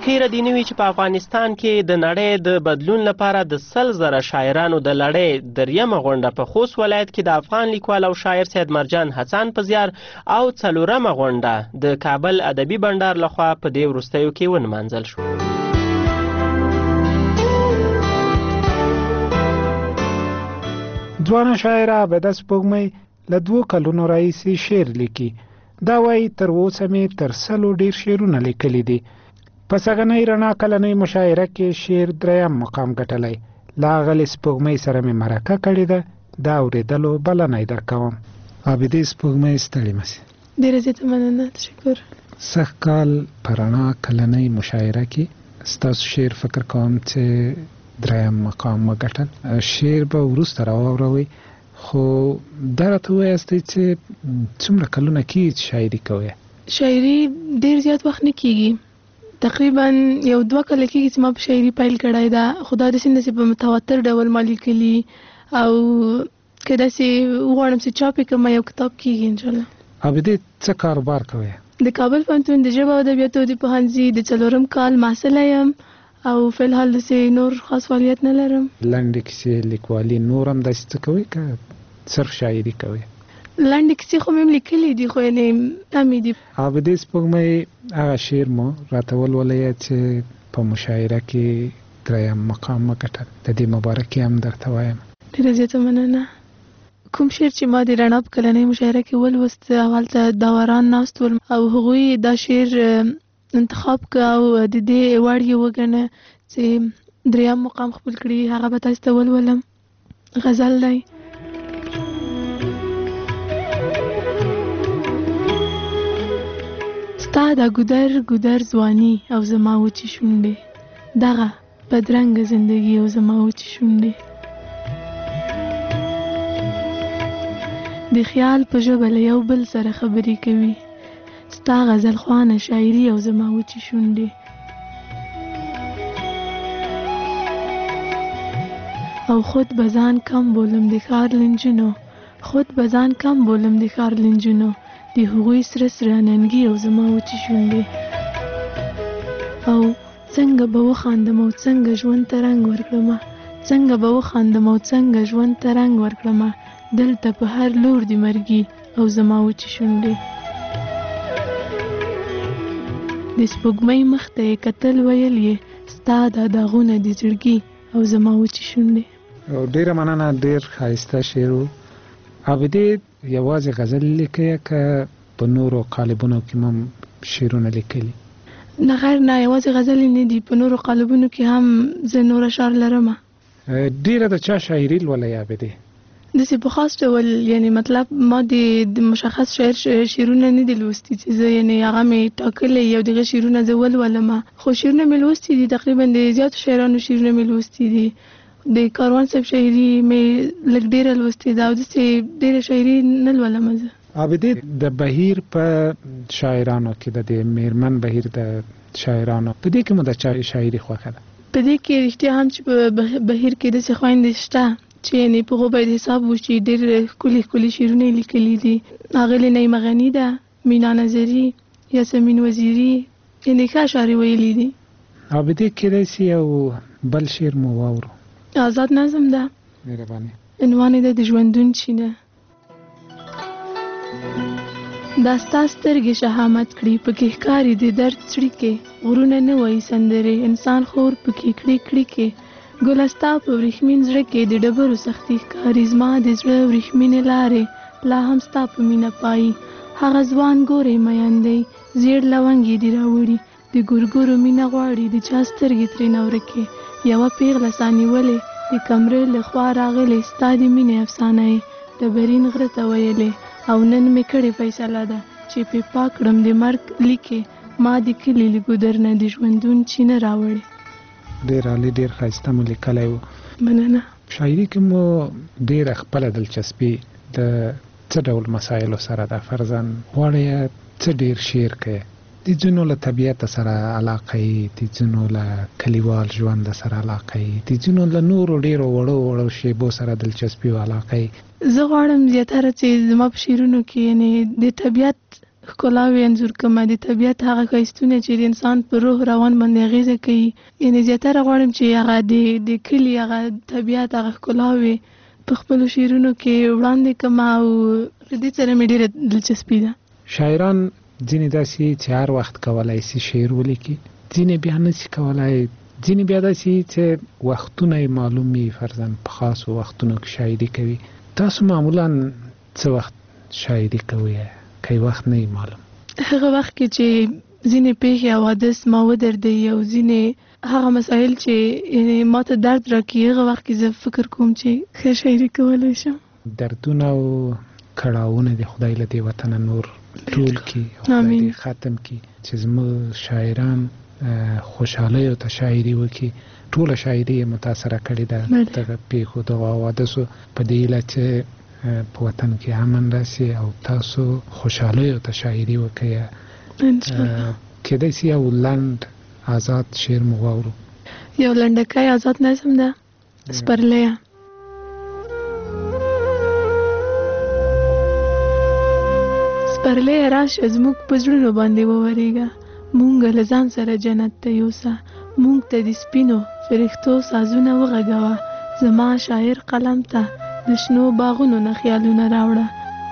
خیره دې نه وي چې په افغانستان کې د نړۍ د بدلون لپاره د سل زره شاعرانو د لړۍ دریمه غونډه په خوست ولایت کې د افغان لیکوال او شاعر سید مرجان حسن په زیار او څلورمه غونډه د کابل ادبي بنډار لخوا په دې وروستیو کې ونمانځل شو. ځوانه شاعره عابده سپوږمۍ له دوو کلونو راهیسې شعر لیکي. دا وایي تر اوسه مې تر سلو ډېر شعرونه لیکلي دي. په سږنۍ رڼا کلنۍ مشاعره کې شعر دریم مقام ګټلی. له هغلې سپوږمۍ سره مې مرکه کړې ده. دا اورېدلو بلنه یې درکوم. عابدې سپوږمۍ ستړې مه سې. ډېره زیاته مننه. تشکر. سږ کال په رڼا کلنۍ مشاعره کې ستاسو شعر فکر کوم چې دریم مقام وګټل. شعر به وروسته راواوروئ، خو دا راته ووایاستئ چې څومره کلونه کېږي چې شاعري کوئ؟ شاعري ډېر زیات وخت نه کېږي، تقریبا یو دوه کله کېږي چې ما په شاعري پیل کړی ده. خو دا داسې نه چې په متواتر ډول ما لیکلي او که داسې وغواړم چې چاپ یې کړم یو کتاب کېږي انشاءالله. عابدې څه کاروبار کوئ؟ د کابل پوهنتون د ژبو او ادبیاتو د پوهنځي د څلورم کال محصله یم او فی الحال داسې نور خاص فعالیت نه لرم. لنډې کیسې لیکوالي نور هم داسې څه کوئ که صرف شاعري کوئ؟ لنډې کیسې خو مې هم لیکلي دي، خو یعنې همې دي. عابدې سپوږمۍ هغه شعر مو راته ولولئ چې په مشاعره کې دریم مقام وګټل. د دې مبارکي هم درته وایم. ډېره زیاته مننه. کوم شعر چې ما د رڼا په کلنۍ مشاعره کې ولوست او هلته داوران ناست ول او هغوی دا شعر انتخاب که او د دې وړ یې وګڼه چې دریم مقام خپل کړي، هغه به تاسو ته ولولم. غزل دی. ستا دا ګودر ګودر ځواني او زما وچې شونډې، دغه بدرنګه زندګي او زما وچې شونډې، د خیال په ژبه له یو بل سره خبرې کوي، ستا غزل خوانه شاعري او زما وچې شونډې، او خود بزان کم بولم د ښار لنجونو، خود بزان کم بولم د ښار لنجونو، د هغوی سره سره ننګي او زما وچې شونډې، او څنګه به وخاندم او څنګه ژوند ته رنګ ورکړمه، څنګه به وخاندم او څنګه ژوند ته رنګ ورکړمه، دلته په هر لور د مرګي او زما وچې شونډې، د سپوږمۍ مخ ته یې کتل ویل یې ستا دا داغونه د زړګي او زما وچې شونډې. ډېره مننه. ډېر ښایسته شعر و. عابدې یوازې غزل لیکئ که په نورو قالبونو کې هم شعرونه لیکلي؟ نه خیر نه، یوازې غزل نه دي، په نورو قالبونو کې هم زه نور اشعار لرم. ډېره د چا شاعري لولئ عابدې؟ داسې په خاص ډول، یعنې مطلب ما د مشخص شاعر شعرونه نه دي لوستي چې زه یعنې هغه مې ټاکلی یو دغه شعرونه زه ولولم، خو شعرونه مې لوستي دي، تقریبا د زیاتو شاعرانو شعرونه مې لوستي دي. د کاروان صاحب شاعري مې لږ ډېره لوستې ده او داسې ډېره شاعري نه لولم زه. عابدې د بهیر په شاعرانو کې د دې میرمن بهیر د شاعرانو په دې کې مو د چا شاعري خوښه ده؟ په دې کې رښتیا هم چې په بهیر کې داسې خویندې شته چې یعنې په هغو باید حساب وشي، ډېر ښکلي ښکلي شعرونه یې لیکلي دي. هغلې نعیمه غني ده، مینا نظري، یاسمین وزیري، یعنې ښه اشعار یې ویلي دي. عابدې کېدای شي یو بل شعر مو واورو. آزاد نظم ده. مهرباني. عنوان یې ده د ژوندون چینه. دا ستا سترګې شهامت کړي، پکې ښکاري د درد څړیکې، غرونه نه وایي سندرې، انسان خور پکې کړي کړي کې، ګله ستا په وریښمین زړه کې د ډبرو سختي ښکاري، زما د زړه وریښمینې لارې لا هم ستا په مینه پایي، هغه ځوان ګورې میین دی، زیړ لونګ یې دي راوړي، د ګورګورو مینه غواړي، د چا سترګې ترېنه ورکې، یوه پیغله سا نیولې، د کمرې له خوا راغلې، ستا د مینې افسانه یې د برین غره ته ویلې، او نن مې کړې فیصله ده چې پې پاک کړم د مرګ لیکې، ما د کلي له ګودر نه د ژوندون چینه راوړې. ډېر عالي، ډېر ښایسته مو لیکلی و. مننه. شاعري کې مو ډېره خپله دلچسپي د څه ډول مسایلو سره ده؟ فرضاً غواړئ څه ډېر شعر کوئ؟ د ځینو له طبیعت سره علاقه یې، د ځینو له کلیوال ژوند سره علاقه یې، د ځینو له نورو ډېرو وړو وړو شیبو سره دلچسپي او علاقه یې. زه غواړم زیاتره چې زما په شعرونو کې یعنې د طبیعت ښکلاوې انځور کړم، د طبیعت هغه ښایستونه چې د انسان په روح روان باندې اغېزه کوي. یعنې زیاتره غواړم چې هغه د د کلي هغه طبیعت هغه ښکلاوې په خپلو شعرونو کې وړاندې کړم او د دې سره مې ډېره دلچسپي ده. شاعران ځینې داسې چې هر وخت کولی شي شعر ولیکي، ځینې بیا نشي کولی، ځینې بیا داسې چې وختونه یې معلوم وي، فرضاً په خاصو وختونو کې شاعري کوي. تاسو معمولاً څه وخت شاعري کوئ که وخت نه معلوم؟ هغه وخت کې چې ځینې پیښې او حادث ما ودردوي او ځینې هغه مسایل چې یعنې ما ته درد راکړي، هغه وخت کې زه فکر کوم چې ښه شاعري کولی شم. دردونه او کړاوونه د خدای له دې وطنه نور ټول کړي، خدای دې ختم کړي چې زموږ شاعران خوشحالیو ته شاعري وکړي. ټوله شاعري یې متاثره کړې ده دغه پیښو دغه حوادثو په دې هیله چې په وطن کې امن راشي او تاسو خوشحالیو ته شاعري وکړئ. کېدای شي یو لنډ آزاد شعر مو واورو. یو لنډکی آزاد نظم ده. سپرلیه. سپرلیه راشه زموږ په زړونو باندې وورېږه، مونږ له ځان سره جنت ته یوسه، مونږ ته د سپینو فرښتو سازونه وغږوه، زما شاعر قلم ته د شنو باغونو نه خیالونه راوړه.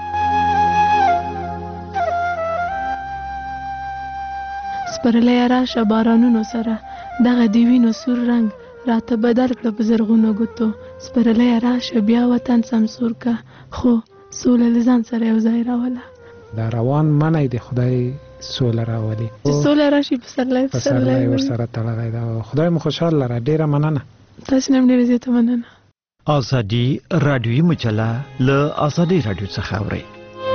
سپرلیه راشه بارانونو سره دغه د وینو سور رنګ راته بدل کړه په زرغونو ګوتو. سپرلیه راشه بیا وطن سمسور که، خو سوله له ځان سره یو ځای راوله. دا روان منی د خدای سوله راولي، چې سوله راشي پسرلی پسرلی ورسره تړلی ده. خدای مو خوشحال لره. ډېره مننه. تاسو نه هم ډېره زیاته مننه. ازادي رادیوي مجله له ازادي رادیو څخه اورئ.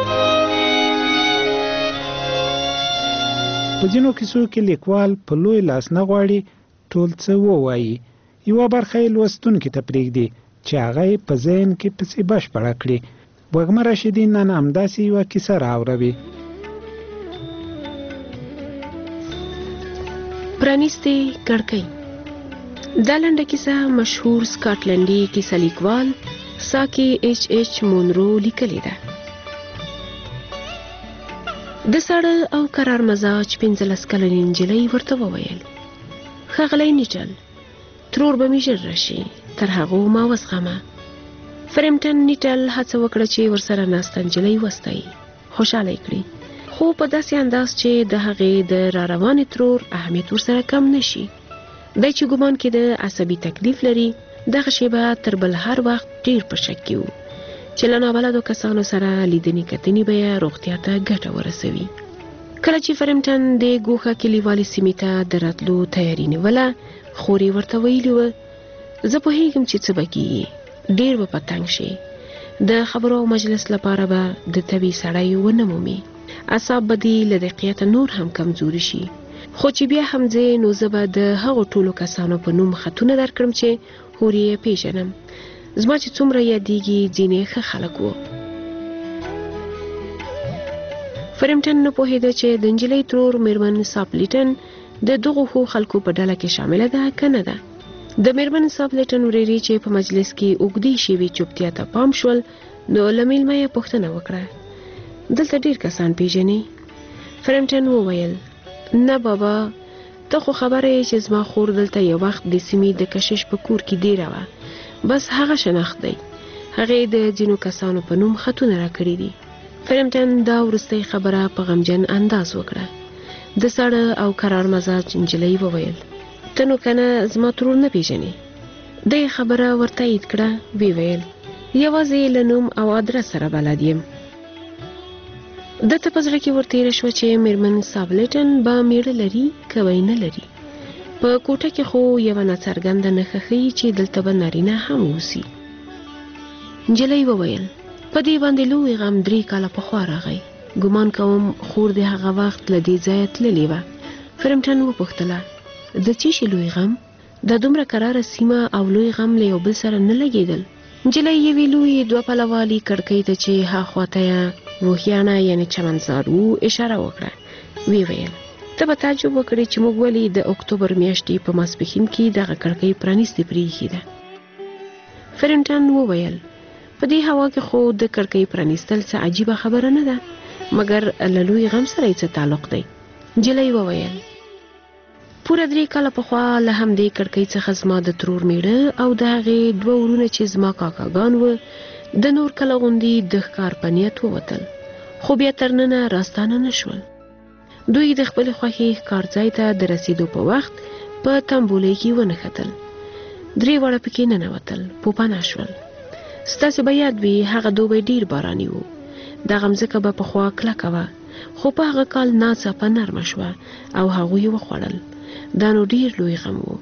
په ځینو کیسو کې لیکوال په لوی لاس نه غواړي ټول څه ووایي، یوه برخه یې لوستونکي ته پرېږدي چې هغه یې په ذهن کې پسې بشپړه کړي. وږمه راشدین نن همداسې یوه کیسه راوروي. پرانیستې کړکۍ. دا لنډه کیسه مشهور سکاټلنډي کیسه لیکوال ساکي ایچ ایچ مونرو لیکلې ده. د ساړه او قرار مزاج پنځلس کلنې نجلۍ ورته وویل: ښاغلی نیټل، ترور به مې ژر راشي، تر هغو ما وزغمه. فرمټن نیټل هڅه وکړه چې ورسره ناسته نجلۍ وستایي، خوشحاله یې کړي، خو په داسې انداز چې د هغې د را روانې ترور اهمیت ورسره کم نشي. دی چې ګمان کې د عصبي تکلیف لري، دغه شیبه تر بل هر وخت ډیر په شک کې و چې له نابلدو کسانو سره لیدنې کتنې به یې روغتیا ته ګټه ورسوي. کله چې فرمټن د ګوښه کلیوالې سیمې ته د راتلو تیاري نیوله، خور یې ورته ویلي وه: زه پوهېږم چې څه به کېږي، ډېر به په تنګ شي، د خبرو او مجلس لپاره به د طبي سړی ونه مومي، اعصاب به دې له دقیقته نور هم کمزوري شي. خو چې بیا هم ځې نو زه به د هغو ټولو کسانو په نوم خطونه درکړم چې هورې یې پیژنم. زما چې څومره یادېږي ځینې ښه خلک وو. فرمټن نه پوهېده چې د نجلۍ ترور میرمن ساپلیټن د دغو ښو خلکو په ډله کې شامله ده که نه ده. د میرمن ساپلیټن ورېرې چې په مجلس کې اوږدې شېبې چوپتیا ته پام شول، نو له میلمه یې پوښتنه وکړه: دلته ډېر کسان پیژنې؟ فرمټن وویل: نه بابا، ته خو خبره یې چې زما خور دلته یو وخت د سیمې د کشش په کور کې دیره وه، بس هغه شناخت دی. هغې د ځینو کسانو په نوم خطونه راکړي دي. فرمټن دا وروستۍ خبره په غمجن انداز وکړه. د ساړه او قرار مزاج نجلۍ وویل: ته نو کنه زما ترور نه پیژنې؟ دې خبره ورته تایید کړه. وی ویل: یوازې له نوم او ادرس سره بلد یم. دته په زړه کې ورتېره شوه چې میرمن ساپلیټن به میړه لري که به نه لري. په کوټه کې خو یوه ناڅرګنده نښه ښیي چې دلته به نارینه هم اوسي. نجلۍ وویل: په دې باندې لوی غم درې کاله پخوا راغی، ګمان کوم خور د هغه وخت له دې ځایه تللې وه. فرمټن وپوښتله: د څه شي لوی غم؟ دا دومره کراره سیمه او لوی غم له یو بل سره نه لګېدل. نجلۍ یوې لویې دوه پله والي کړکۍ ته چې هاخواته یې وحیانه یعنې چمنزار و اشاره وکړه. وی ویل: ته به تعجب وکړې چې موږ ولې د اکتوبر میاشتې په ماسپښین کې دغه کړکۍ پرانیستې پرېښې ده. فرمټن وویل: په دې هوا کې خو د کړکۍ پرانیستل څه عجیبه خبره نه ده. مګر له لوی غم سره یې څه تعلق دی. نجلۍ وویل پوره درې کاله پخوا له همدې کړکۍ څخه زما د ترور میړه او د هغې دوه ورونه چې زما کاکاګان وه د نور کله غوندې د ښکار په نیت ووتل، خو بیا تر ننه راستانه نه شول. دوی د خپلې خوښې ښکار ځای ته د رسېدو په وخت په تمبولۍ کې ونښتل. درې واړه پکې ننوتل، پوپناه شول. ستاسې به یاد وي هغه دوبی ډېر باراني و. دغه مځکه به پخوا کلکه وه، خو په هغه کال ناڅاپه نرمه شوه او هغوی یې وخوړل. دا نو ډېر لوی غم و.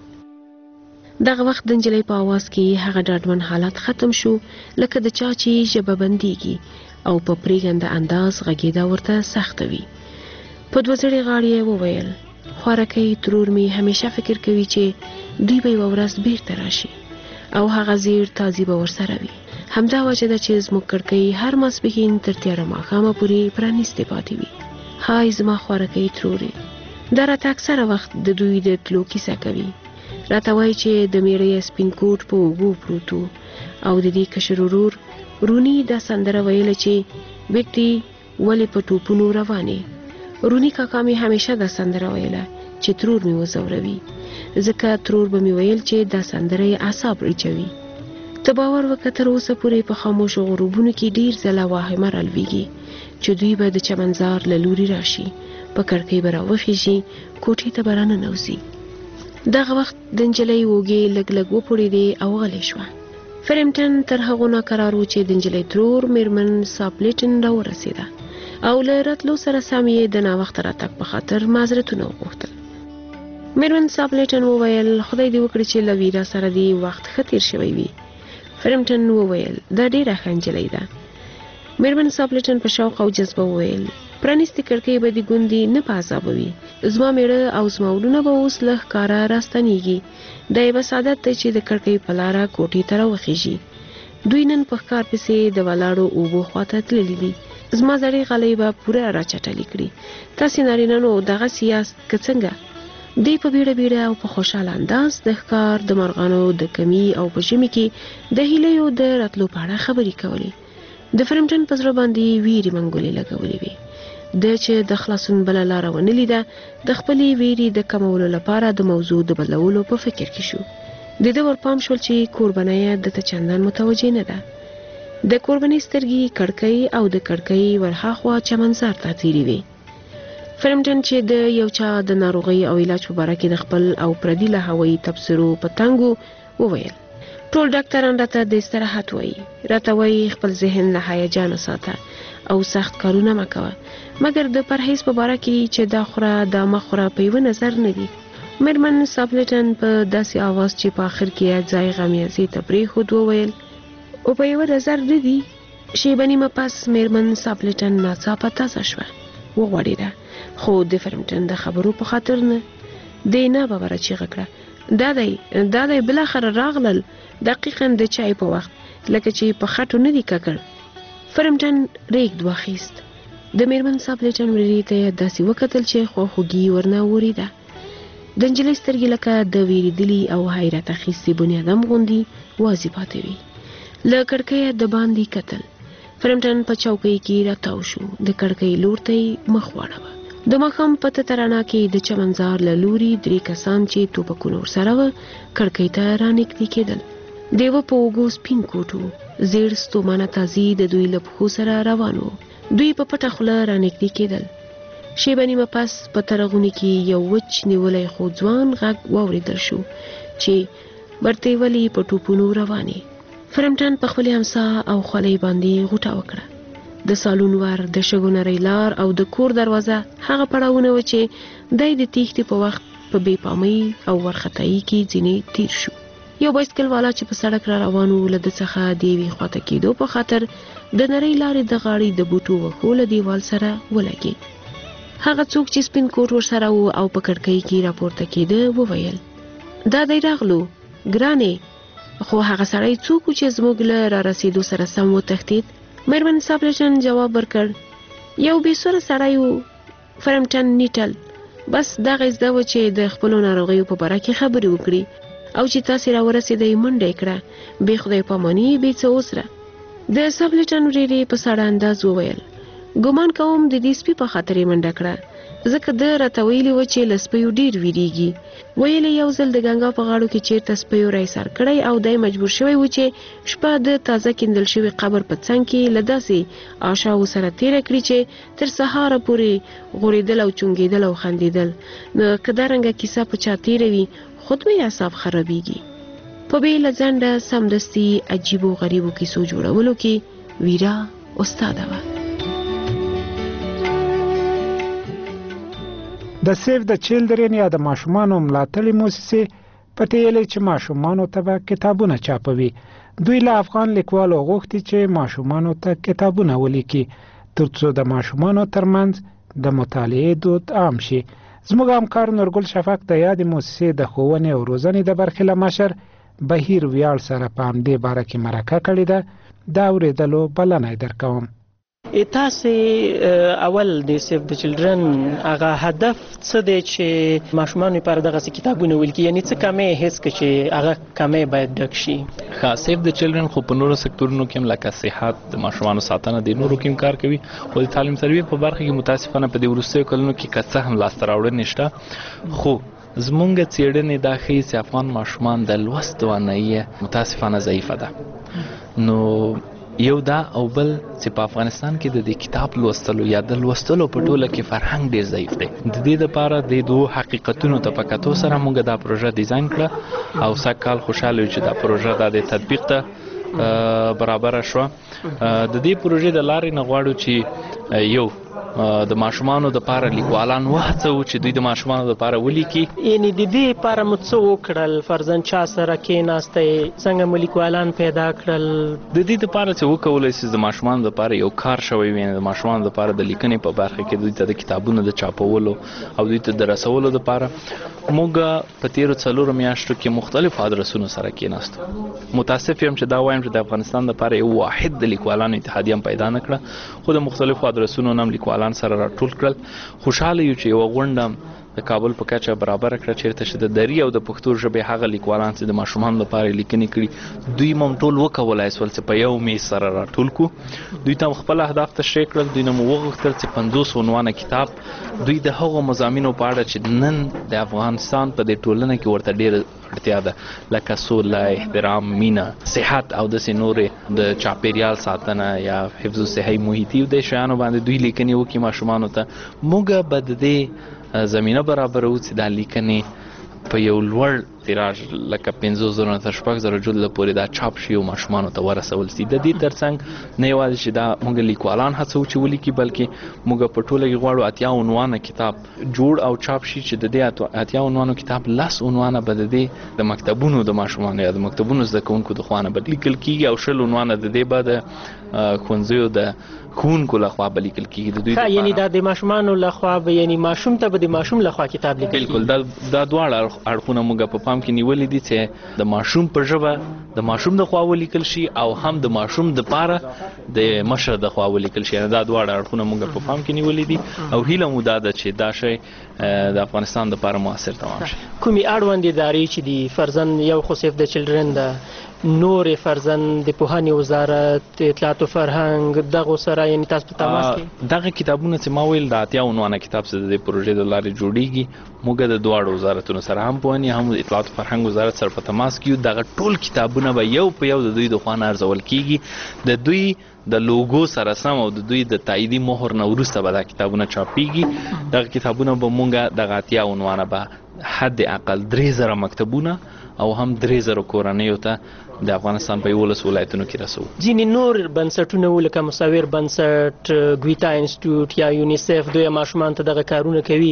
دغه وخت د نجلۍ په اواز کې هغه ډاډمن حالت ختم شو لکه د چا چې ژبه بندېږي او په پرېږنده انداز غږېدا ورته سخته وي. په دوه زړې غاړې یې وویل خوارکۍ ترور مې همیشه فکر کوي چې دوی به یوه ورځ بیرته راشي او هغه زیړ تازي به ورسره وي. همدا وجه ده چې زموږ کړکۍ هر ماسپښین تر تیاره ماښامه پورې پرانیستې پاتې وي. های زما خوارکۍ ترورې، دا راته اکثره وخت د دوی د تلو کیسه کوي. راته وایي چې د میړه سپین کوټ په اوږو پروت و او د دې کشر ورور روني دا سندره ویله چې بیټي ولې په ټوپونو روانې. روني کاکا مې همیشه دا سندره ویله چې ترور مې وځوروي، ځکه ترور به مې ویل چې دا سندره یې اعصاب ریچوي. ته باور وکړه تر اوسه پورې په خاموشو غروبونو کې ډېر ځله واهمه رالویږي چې دوی به د چمنزار له لوري راشي، په کړکۍ به راوخیژي، کوټې ته به راننوځي. دغه وخت د نجلۍ اوږې لږ لږ وپړېدې او غلې شوه. فرمټن تر هغو ناکرار و چې د نجلۍ ترور میرمن ساپلیټن راورسېده او له راتلو سره سم یې د ناوخته راتګ په خاطر معذرتونه وغوښتل. میرمن ساپلیټن وویل خدای دې وکړي چې له ویرا سره دې وخت ښه تېر شوی وي. فرمټن وویل دا ډېره ښه نجلۍ ده. میرمن ساپلیټن په شوق او جذبه وویل پرانیستې کړکۍ به دې ګوندې نه په عذابوي. زما میړه او زما ورونه به اوس له ښکاره راستنېږي. دا یې بس عادت دی چې د کړکۍ په لاره کوټې ته راوخیژي. دوی نن په ښکار پسې د ولاړو اوبو خواته تللي دي. زما زړې غالۍ به پوره راچټلې کړي. تاسې نارینه‌نو دغسې یاست که څنګه؟ دوی په بیړه بیړه او په خوشحاله انداز د ښکار د مرغانو د کمي او په ژمي کې د هیلیو د راتلو په اړه خبرې کولې. د فرمټن په زړه باندې ویرې منګولې لګولې وې. د چې د خلاصون بله لاره ونه لیده، د خپلې ویرې د کمولو لپاره د موضوع د بدلولو په فکر کې شو. د ده ورپام شول چې کوربنۍ دته چندان متوجه نه ده. د کوربنۍ سترګې کړکۍ او د کړکۍ ورهاخوا چمنزار ته تیرې وې. فرمټن چې د یو چا د ناروغۍ او علاج په باره کې د خپل او پردي له هوایي تبصرو په تنګو وویل ټول ډاکټران راته د استراحت وایي، راته وایي خپل ذهن له هیجان وساته او سخت کارونه مه کوه، مګر د پرهیز په باره کې چې دا خوره دا مه خوره په یوه نظر نه دي. میرمن ساپلیټن په داسې آواز چې په آخر کې ځای غمیازې ته پرېښود وویل او په یوه نظر نه دي. شیبه نیمه پس میرمن ساپلیټن ناڅاپه تازه شوه، وغوړېده، خو د فرمټن د خبرو په خاطر نه. دې نه ببره چیغه کړه دا دی دا دی بالاخره راغلل، دقیقاً د چای په وخت، لکه چې په خټو نه دي ککړ. فرمټن ریږد واخیست. د میرمن ساپلیټن ورېرې ته یې داسې وکتل چې خواخوږي ورنه ورېده. د نجلۍ سترګې لکه د وېرېدلي او حیرت اخیستي بنیادم غوندې وازې پاتې وې. له کړکۍ د باندې کتل. فرمټن په چوکۍ کې راتاو شو، د کړکۍ لور ته یې مخ واړوه. د ماښام په تته رڼا کې د چمنزار له لوري درې کسان چې ټوپکونه ورسره وه کړکۍ ته رانږدې کېدل. د یوه په اوږو سپین کوټ و، زیړ ستومانه تازي د دوی له پښو سره روان و. دوی په پټه خوله رانږدې کېدل. شیبه نیمه پس په ترغوني کې یو وچ نیولی خو ځوان غږ واورېدل شو چې برتې ولې په ټوپونو روانې. فرمټن په خپلې همسا او خولۍ باندې غوټه وکړه. د سالون ور، د شګو نرۍ لار او د کور دروازه هغه پړاوونه و چې دی د تیښتې په وخت په بې پامۍ او ورختایي کې ځینې تیر شو. یو بایسکل والا چې په سړک را روان و له ده څخه د یوې خواته کېدو په خاطر د نرۍ لارې د غاړې د بوټو وښو له دیوال سره ولګېد. هغه څوک چې سپین کوټ ورسره و او په کړکۍ کې راپورته کېده وویل دا دی راغلو ګرانې. خو هغه سړی څوک و چې زموږ له رارسېدو سره سم وتښتېد؟ میرمن ساپلیټن جواب ورکړ یو بې سوره سړی و. فرمټن نیټل بس دغه زده و چې د خپلو ناروغیو په باره کې خبرې وکړي او چې تاسې راورسېدئ منډه یې کړه، بې خدای پاماني بې څه اوسره. د ساپلیټن ورېرې په ساړه انداز وویل ګومان کوم د دې سپي په خاطر یې منډه کړه، ځکه ده راته ویلي و چې له سپیو ډېر ویریږي. ویل یو ځل د ګنګا په غاړو کې چیرته سپیو رایسار کړی او دی مجبور شوی و چې شپه د تازه کیندل شوي قبر په څنګ کې له داسې آشاو سره تیره کړي چې تر سهاره پورې غوړېدل او چونګېدل او خندېدل. نو که دارنګه کیسه په چا تیره وي خود به یې اعصاب خرابېږي. په بېله ځنډه سمدستي عجیبو غریبو کیسو جوړولو کې ویرا استاده وه. د سیف د چیلډرن یا د ماشومانو ملاتړې موسسې پټې ویلې چې ماشومانو ته به کتابونه چاپوي. دوی له افغان لیکوالو غوښتي چې ماشومانو ته کتابونه ولیکي ترڅو د ماشومانو ترمنځ د مطالعې دود عام شي. زموږ همکار نورګل شفق د یادې موسسې د ښوونې او روزنې د برخې له مشر بهیر ویاړ سره په همدې باره کې مرکه کړې ده. دا اورېدلو بلنه درکوم. تاسې اول د سیف د چلډرن هغه هدف څه دی چې ماشومانو لپاره دغسې کتابونه ولیکي، یعنې څه کمی حس کړي چې هغه کمی باید ډک شي؟ ښه، سیف د چلډرن خو په نورو سکتورونو کې هم لکه صحت، د ماشومانو ساتنه، د نورو کې هم کار کوي، خو د تعلیم تربیې په برخه کې متاسفانه په دې وروستیو کلونو کې که څه هم لاسته راوړنې شته، خو زمونږ څېړنې دا ښیي چې افغان ماشومان د لوست توانایي متاسفانه ضعیفه ده. نو یو دا او بل چې په افغانستان کې د دې کتاب لوستلو یا د لوستلو په ټوله کې فرهنګ ډیر ضعیف دی. د دې لپاره د دوه حقیقتونو ته په کتو سره موږ دا پروژه ډیزاین کړه او سږ کال خوشاله یو چې دا پروژه د تطبیق ته برابر شوه. د دې پروژې د لارې نه غواړو چې یو د ماشومانو د پاره لیکوالان وهڅوو چې دوی د ماشومانو د پاره ولیکي. یعنی د دې لپاره مو څه وکړل؟ فرضاً چا سره کېناستئ، څنګه مو لیکوالان پیدا کړل؟ د دې لپاره چې وکولای شي د ماشومانو لپاره یو کار شوی وي، د ماشومانو لپاره د لیکنې په برخه کې دوی ته د کتابونو د چاپولو او دوی ته د رسولو لپاره موږ په تیرو څلورو میاشتو کې مختلفو ادرسونو سره کېناستو. متاسف یم چې دا وایم چې د افغانستان لپاره یو واحد د لیکوالانو اتحادیه هم پیدا نه کړه، خو د مختلفو ادرسونو نه هم لیکوالان سره راټول کړل. خوشاله یو چې یو غونډه د کابل په کچه برابر کړه چیرته چې د دری او د پښتو ژبې هغه لیکوالان چې د ماشومانو لپاره لیکنې کړي دوی مم ټول وکولای سول چې په یو میز سره راټول کو. دوی ته خپل اهداف تشریح کړل. دوی نو وغوښتل چې پنځوس عنوانه کتاب دوی د هغو مضامینو په اړه چې نن د افغانستان په دې ټولنه کې ورته ډېر اړتیا ده، لکه سوله، احترام، مینه، صحت او داسې نورې د چاپیریال ساتنه یا حفظ الصحي محیطي د شیانو باندې دوی لیکنې وکړي ماشومانو ته. موږ به د دې زمینه برابرو چې دا لیکنې په یو لوړ تیراژ لکه پنځوس زره نه تر شپږ زره جلده پورې دا چاپ شي او ماشومانو ته ورسول شي. د دې ترڅنګ نه یوازې چې دا موږ لیکوالان هڅو چې ولیکي، بلکې موږ په ټوله کې غواړو اتیا عنوانه کتاب جوړ او چاپ شي چې د دې اتیا عنوانو کتاب لس عنوانه به د دې د مکتبونو د ماشومانو یا د مکتبونو زده کوونکو د خوانه به لیکل کېږي او شل عنوانه د دې به د ښوونځیو د ښوونکو لخوا به لیکل کېږي. د دوی یعنی دا د ماشومانو لخوا به یعنی ماشوم ته به د ماشوم لخوا کتاب لیکل کېږي. بالکل، دا دا دواړه اړخونه موږ په پام کې نیولې دي چې د ماشوم په ژبه د ماشوم د خوا ولیکل شي او هم د ماشوم د پاره د مشر د خوا ولیکل شي. دا دواړه اړخونه موږ په پام کې نیولې دي او هیله مو دا ده چې دا شی د افغانستان د پاره موثر تمام شي. کومې اړوندې ادارې چې دي فرضاً یو خو سیف د چلډرن ده، نورې فرضاً د پوهنې وزارت، اطلاعات او فرهنګ، دغو سره یعنې تاسو په تماس کې دغه کتابونه چې ما ویل د اتیا عنوانه کتاب چې د دې پروژې د لارې جوړیږي موږ د دواړو وزارتونو سره هم پوهنې هم د اطلاعات او فرهنګ وزارت سره په تماس کې یو. دغه ټول کتابونه به یو په یو د دوی د خوا نه ارزول کېږي، د دوی د لوګو سره سم او د دوی د تاییدي مهر نه وروسته به دا کتابونه چاپیږي. دغه کتابونه به موږ دغه اتیا عنوانه به حد اقل درې زره مکتبونه او هم درې زره کورنیو ته د افغانستان په یولس ولایتونو کې رسو. ځینې نور بنسټونه و لکه مصور بنسټ، ګویتا انسټیټیوټ یا یونیسف دوی ماشومان ته دغه کارونه کوي.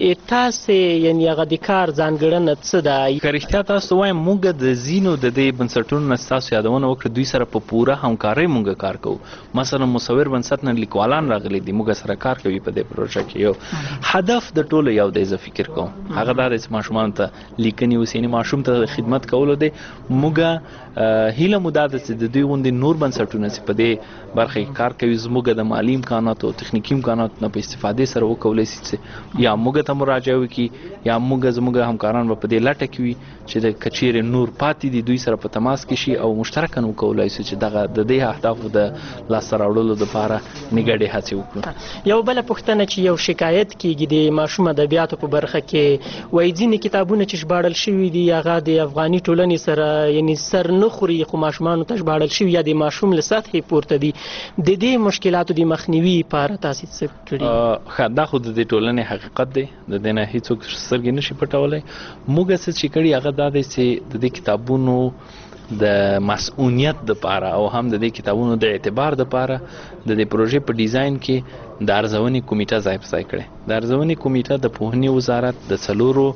تاسې یعنې هغه د کار ځانګړنه څه ده؟ که رښتیا تاسو وایم موږ د ځینو د دې بنسټونو نه ستاسو یادونه وکړه دوی سره په پوره همکارۍ موږ کار کوو. مثلا مصور بنسټ نه لیکوالان راغلي دي، موږ سره کار کوي په دې پروژه کې. یو هدف د ټولو یو دی، زه فکر کوم هغه دا دی چې ماشومانو ته لیکنې اوس یعنې ماشوم ته خدمت کولو دی. موږ هیله مو دا ده چې د دوی غوندې نور بنسټونه چې په دې برخه کې کار کوي زموږ د مالي امکاناتو او تخنیکي امکاناتو نه په استفادې سره وکولی شي چې یا موږ ته مراجعه وکړي یا موږ زموږ همکاران به په دې لټه کې وي چې د کچېرې نور پاتې دي دوی سره په تماس کې شي او مشترکاً وکولی شي چې دغه د دې اهدافو د لاسته راوړلو دپاره نګډې هڅې وکړو. یو بله پوښتنه چې یو شکایت کیږي د ماشوم ادبیاتو په برخه کې وایي ځینې کتابونه چې ژباړل شوي دي هغه د افغاني ټولنې سره یعنی سر نه خوري خو ماشومانو ته ژباړل شوي یا د ماشوم له سطحې پورته دي. د دې مشکلاتو د مخنیوي لپاره تاسې څه کړي؟ ښه دا خو د دې ټولنې حقیقت دی د دې نه هېڅوک سترګې نشي پټولی. موږ څه چې کړي هغه دا دی چې د دې کتابونو د مسؤلیت دپاره او هم د دې کتابونو د اعتبار دپاره د دې پروژې په ډیزاین کې د ارزونې کمیټه ځای په ځای کړی. د ارزونې کمیټه د پوهنې وزارت د څلورو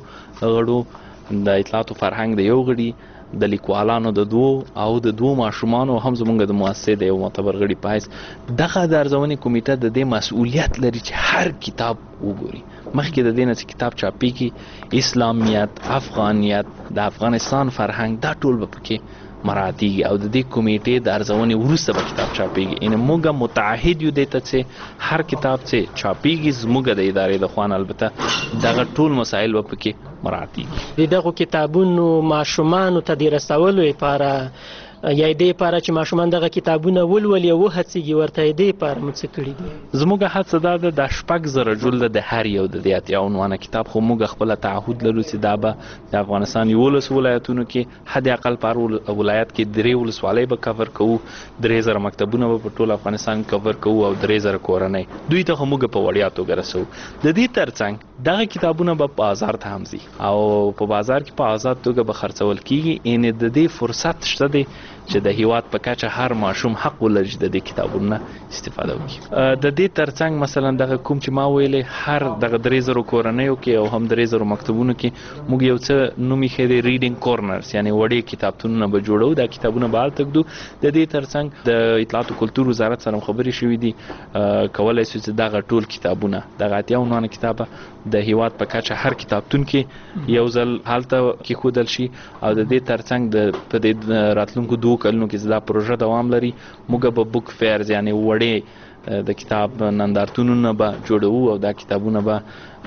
غړو د اطلاعات او فرهنګ د یو غړي د لیکوالانو د دوو او د دوو ماشومانو هم زمونږ د مؤسسې د یو معتبر غړي په حیث دغه د ارزونې کمیټه د دې مسؤلیت لري چې هر کتاب وګوري. مخکې د دې نه چې کتاب چاپېږي اسلامیت، افغانیت، د افغانستان فرهنګ دا ټول به پکې مراتیږي او د دې کمیټې د ارزونې وروسته به کتاب چاپېږي. یعنې موږ متعهد یو دې ته چې هر کتاب چې چاپېږي زموږ د ادارې د خوا نه البته دغه ټول مسایل به پکې مراتیږي. د دغو کتابونو ماشومانو ته د رسولو لپاره یا دې لپاره چې ماشومان دغه کتابونه ولولي او وهڅېږي ورته یې دې لپاره مو څه کړي دي؟ زموږ هڅه دا ده د شپږ زره جلده د هر یو د دې اتیا عنوانه کتاب خو موږ خپله تعهد لرو چې دا به د افغانستان یولس ولایتونو کې حد اقل په هر ولایت کې درې ولسوالۍ به کور کوو، درې زره مکتبونه به په ټول افغانستان کور کوو او درې زره کورنۍ دوی ته خو موږ په وړیا توګه رسوو. د دې ترڅنګ دغه کتابونه به بازار ته هم ځي او په بازار کې په آزاد توګه به خرڅول کیږي. یعنې د دې فرصت شته دی چې د هیواد په کچه هر ماشوم حق ولري چې د دې کتابونو استفاده وکړي. د دې ترڅنګ مثلا دغه کوم چې ما ویلې هر دغه درې زرو کورنیو کې او هم درې زرو مکتبونو کې موږ یو څه نوم یې ښه دی ریډینګ کورنرز یعنې وړې کتابتونونه به جوړو. دا کتابونه به هلته ږدو. د دې ترڅنګ د اطلاعات او کلتور وزارت سره خبرې شوي دي کولی شو چې دغه ټول کتابونه دغه اتیا عنوانه کتابه د هیواد په کچه هر کتابتون کې یو ځل هلته کېښودل شي او د دې ترڅنګ د په دې راتلونکو دوو کلونو کې دا پروژه دوام لري. موږ به بک فیرز یعنې وړې د کتاب نندارتونونه به جوړوو او دا کتابونه به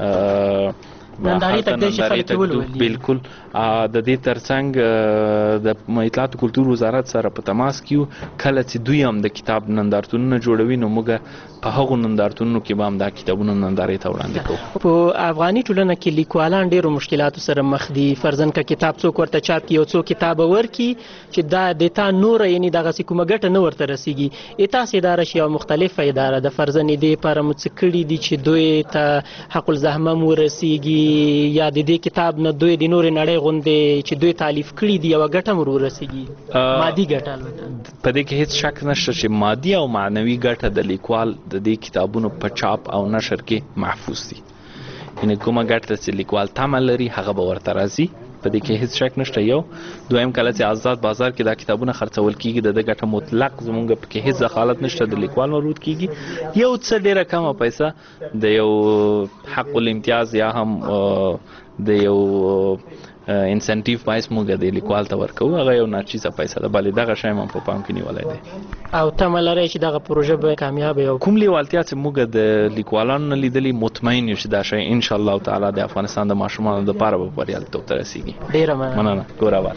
نندارې تکدی چې خلک یې ولولي. بالکل. د دې ترڅنګ د اطلاعات کلتور وزارت سره په تماس کې یو کله چې دوی هم د کتاب نندارتونونه جوړوي نو موږ په هغو نندارتونونو کې به هم دا کتابونه نندارې ته وړاندې کوو. په افغاني ټولنه کې لیکوالان ډېرو مشکلاتو سره مخ دي. فرضاً که کتاب څوک ورته چاپ کړي یو څوک کتاب ورکړي چې دا د تا نوره یعنې دغسې کومه ګټه نه ورته رسېږي. ای تاسې اداره چې یوه مختلفه اداره ده فرضاً دې لپاره مو څه کړي دي چې دوی ته حق الزحمه مو ورسېږي یا د دې کتاب نه دوی د نورې نړۍ غوندې چې دوی تالیف کړي دي یوه ګټه مو ورسېږي مادي ګټه؟ البته په دې کې هیڅ شک نشته چې مادي او معنوي ګټه د لیکوال د دې کتابونو په چاپ او نشر کې محفوظ دي. یعنې کومه ګټه چې لیکوال تمه لري هغه به ورته راځي. په دې کې هیڅ شک نشته. یو دویم کله چې آزاد بازار کې دا کتابونه خرڅول کیږي د دې ګټه مطلق زمونږ په کې هیڅ دخالت نشته. د لیکوال مربوط کیږي یو څه ډیره کمه پیسه د یو حق الامتیاز یا هم د یو انسنټیو پایس موږ د لیکوال ته ورکوو. هغه یو ناچیزه پیسه ده بلې دغه شی هم په پام کې نیولی دی. او تمه لرئ چې دغه پروژه به کامیابه وي؟ کوم لیوالتیا چې موږ د لیکوالانو نه لیدلي مطمئن یو چې دا شی انشاءالله تعالی د افغانستان د ماشومانو دپاره به بریالیتوب ته رسېږي. ډېره مننه. ګوره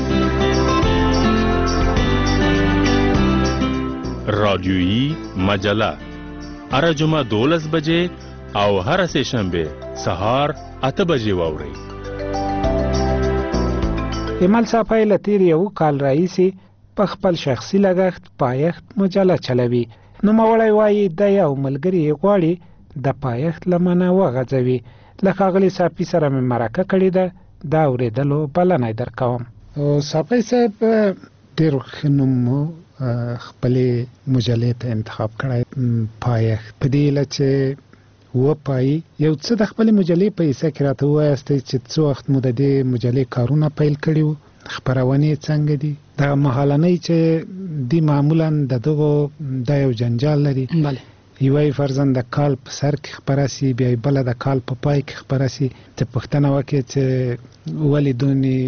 رادیویی مجله هره جمعه دولس بجې او هره سه شنبه سهار اته بجې واورئ. ایمل صافی له تیر یو کال راهیسې په خپل شخصي لګښت پایښت مجله چلوي. نوموړی وایي د یو ملګري یې غواړي د پایښت لمنه وغځوي. له ښاغلي صافي سره مې مرکه کړې ده. دا اورېدلو بلنه یې درکوم. صافی صاحب ډېر ښه نوم خپلې مجلې ته انتخاب کړی پایښت. په دې هیله چې وپایي یو څه د خپلې مجلې په حصه کې راته ووایاستئ چې څه وخت مو د دې مجلې کارونه پیل کړي وو، خپرونې څنګه دي؟ دغه مهالنۍ چې دی معمولا د دغو دا یو جنجال لري. بله یوه یې فرضاً د کال په سر کې خپره سي، بیا یې بله د کال په پای کې خپره سي. چې پوښتنه وکړې چې ولې دونې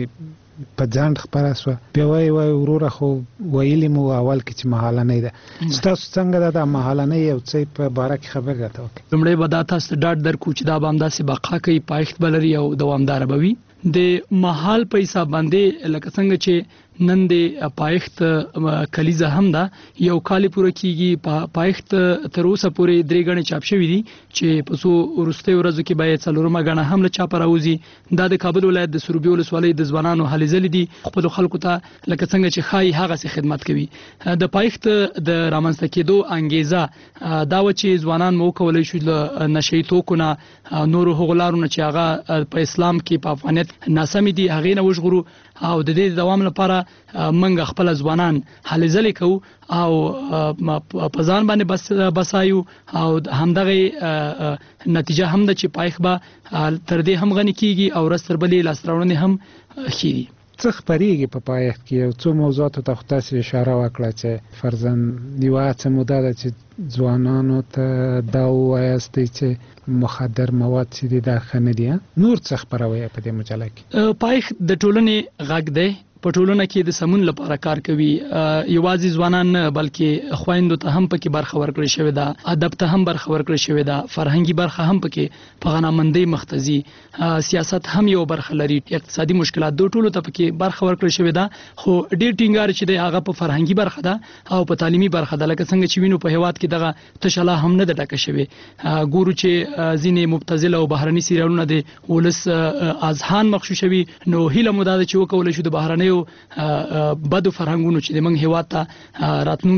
په ځان خبره سو بیا وای وای وروره خو ویلی مو اول کې چې محاله نه ده ستاسو څنګه ده محاله نه یو څه په باره کې خبر راته وکړي. لومړی به دا تاسو ډاډ درکو چې دا به همداسې بقا کوي، پایښت به لري او دوامداره به وي. د محال په حساب باندې لکه څنګه چې نن د پایښت کلیزه هم ده یو کال پوره کیږي، پایښت تر اوسه پورې درې غنې چاپ شوی دي چې په څو وروستي ورځو کې باید څلورمه غنه هم له چاپ راوځي. دا د کابل ولایت د سروبي ولسوالۍ د ځوانانو هلې ځلې دي، خپل خلکو ته لکه څنګه چې خای هغه سي خدمت کوي. د پایښت د رامنځته کېدو انګیزه دا و چې ځوانان مو کولای شو له نشئی توکو نه نور هغلارو نه چې هغه په اسلام کې په افغانیت ناسمې دي هغې نه وژغورو او د دې دوام لپاره منګه خپل ځوانان هلې ځلې کوو او په ځان باندې بس بسایو او همدغه نتیجه هم ده چې پایښت به تر دې هم غني کیږي او رستر بلې لاسته هم خېږي. څه خبرېږي په پایښت کې یو څو موضوعاتو ته خو تاسې اشاره وکړه چې فرضاً یوه هڅه مو دا ده چې ځوانانو ته دا ووایاستئ چې مخدر مواد چې دي دا ښه نه دي. نور څه خپروئ په دې مجله کې؟ پایښت د ټولنې غږ دی، په ټولنه کې د سمون لپاره کار کوي. یوازې ځوانان نه بلکې خویندو ته هم پکې برخه ورکړې شوې ده، ادب ته هم برخه ورکړې شوې ده، فرهنګي برخه هم پکې په غنامندۍ مختزي، سیاست هم یو برخه لري، اقتصادي مشکلات دوه ټولو ته پکې برخه ورکړې شوې ده. خو ډېر ټینګار چې دی هغه په فرهنګي برخه ده او په تعلیمي برخه ده. لکه څنګه چې وینو په هیواد کې دغه تشلا هم نه ده ډکه شوې. ګورو چې ځینې مبتذل او بهرني سیریالونه د ولس اذهان مغشوشوي. نو هیله مو دا ده چې وکولای شو د بهرني بدو فرهنګونو چې د موږ هیواد ته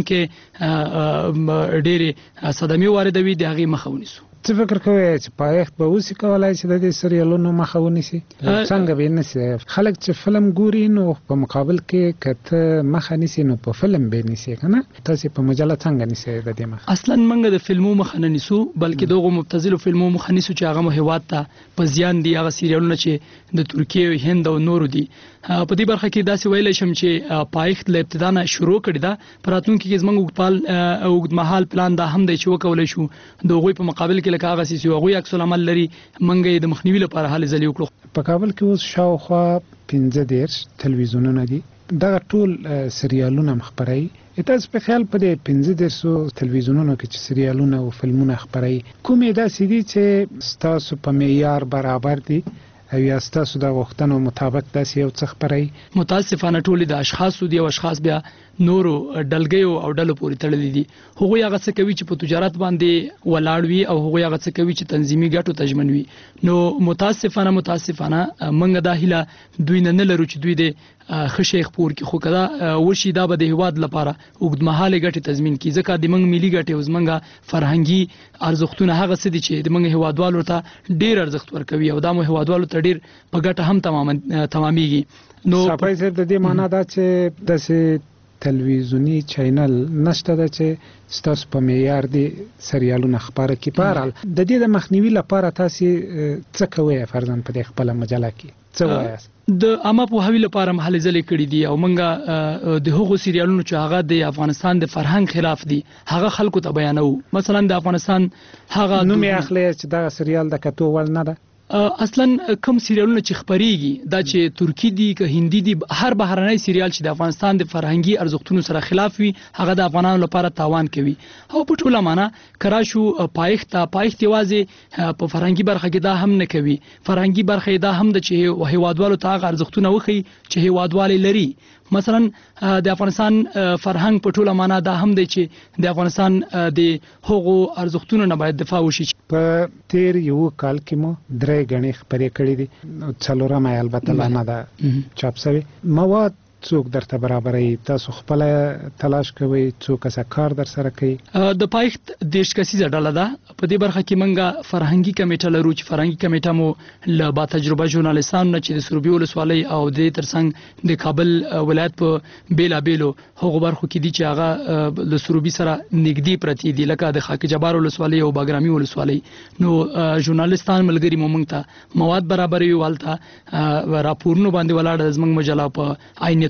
راتلونکي ډېرې صدمې واردوي د هغې مخه ونیسو. څه فکر کوئ چې پایښت به اوسې کولای چې د دې سریالونو مخه ونیسي؟ څنګه به یې نیسي؟ خلک چې فلم ګوري نو په مقابل کې که ته مخه نیسي نو په فلم به یې نیسي که نه؟ تاسې په مجله څنګه نیسئ د دې مخه؟ اصلا موږ د فلمو مخه نه نیسو بلکې دغو مبتذلو فلمو مخه نیسو چې هغه مو هیواد ته په زیان دي. هغه سریالونه چې د ترکیې، هند او نورو دي. په دې برخه کې داسې ویلی شم چې پایښت له ابتدا نه شروع کړې ده. په راتلونکي کې زموږ اوږدمهال پلان دا هم دی چې وکولی شو د هغوی په مقابل کې لکه هغه چې هغوی عکس العمل لري موږ یې د مخنیوي لپاره هلې ځلې وکړو. په کابل کې اوس شاوخوا پنځه دېرش تلویزیونونه دي، دغه ټول سریالونه هم خپروي. تاسو په خیال په دې پنځه دېرشو تلویزیونونو کې چې سریالونه او فلمونه خپروي کومې داسې دي چې ستاسو په معیار برابر دي او یا ستاسو د غوښتنو مطابق داسې یو څه خپروي؟ متاسفانه ټولې د اشخاصو دي او اشخاص بیا نورو ډلګیو او ډلو پورې تړلي دي. هغوی هغه څه کوي چې په تجارت باندې ولاړ وي او هغوی هغه څه کوي چې تنظیمي ګټو ته ژمن وي. نو متاسفانه متاسفانه موږ دا هیله دوی نه نه لرو چې دوی د ښه شی خپور کړي، خو که دا وشي دا به د هیواد لپاره اوږدمهالې ګټې تضمین کړي. ځکه د موږ ملي ګټې او زموږ فرهنګي ارزښتونه هغه څه دي چې د موږ هیوادوالو ته ډېر ارزښت ورکوي او دا مو هیوادوالو ته ډېر په ګټه هم تمامیږي. نو صافی صاحب د دې معنا دا چې داسې تلویزیونی چینل نشته ده چې ستاسو په معیار دي سریالونه خپاره کړي. په هر حال د دې د مخنیوي لپاره تاسې څه کوئ فرضاً په دې خپله مجله کې څه وایاست؟ د عامه پوهاوي لپاره هلې ځلې کړي دي او موږ د هغو سریالونو چې هغه د افغانستان د فرهنګ خلاف دي هغه خلکو ته بیانوو. مثلا د افغانستان هغه نوم یې اخلئ چې دغه سریال د کتو وړ نه ده؟ اصلا کوم سریالونه چې خپریږي دا چې ترکی دي که هندي دي، هر بهرنی سریال چې د افغانستان د فرهنګي ارزښتونو سره خلاف وي هغه د افغانانو لپاره تاوان کوي. او په ټوله معنا کراشو پایښت پایښت یوازې په فرهنګي برخه کې دا هم نه کوي. فرهنګي برخه دا هم د چې هیوادوالو ته هغه ارزښتونه وښيي چې هیوادوالي لري. مثلا د افغانستان فرهنګ په ټوله معنا دا هم دی چې د افغانستان د هغو ارزښتونو نه باید دفاع وشي. په تیر یو کال کې مو درې غنې خبرې کړې دي، څلورمه البته لا نه ده چاپ شوی. مواد څوک درته برابروي؟ تاسو خپل تلاش کوئ؟ څوک اسا کار در سره کوي؟ د پایښت دېرش کسیزه ډله ده. په دې برخه کې موږ فرهنګي کمیټه لرو چې فرهنګي کمیټه مو له با تجربه ژورنالیستانو نه چې د سروبي ولسوالۍ او د ترڅنګ د کابل ولایت په بیلابیلو هغو برخو کې دي چې هغه له سروبي سره نږدې پرتې دي، لکه د خاک جبار ولسوالۍ او باګرامي ولسوالۍ. نو ژورنالیستان ملګري مو موږ ته مواد برابروي، والته راپورونو باندې ولاړه زموږ مجله په عینیت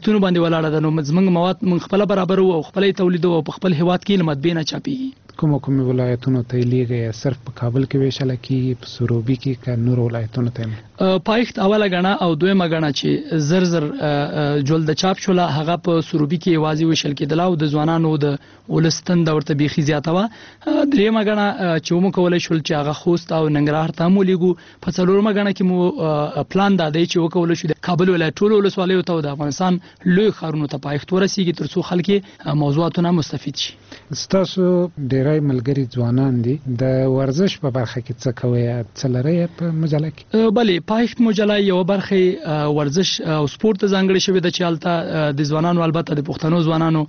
پایښتونو باندې ولاړه ده. نو زموږ مواد موږ خپل برابر او خپل تولید او خپل هیواد کې مطبوع نه چاپیږي. کوم کوم ولایتونو ته لیږي؟ صرف په کابل کې ویشل کی، په سروبي کې که نور ولایتونو ته؟ پایښت اوله غنا او دویمه غنا چې زر زر جول د چاپ شوله هغه په سروبي کې واځي وشل کېدل او د ځوانانو د ولستان د ورته بيخي زیاته و. دریمه غنا چې مو کولای شول چې هغه خوست او ننګرهار ته مو لیږو. په څلورمه غنا کې مو پلان دا دی چې وکول شو د کابل ولایت ټول ولسوالۍ ته د افغانستان لوی ښارونو ته پایښت ورسیږي ترڅو خلک موضوعاتونه مستفید شي. ستاسو ډیری ملګری ځوانان دي د ورزش په برخه کې څه کوي؟ څه لري په مجله کې؟ بله، پایښت مجله یو برخه ورزش او سپورت ته ځانګړې شوې ده چې هلته د ځوانانو البته د پښتنو ځوانانو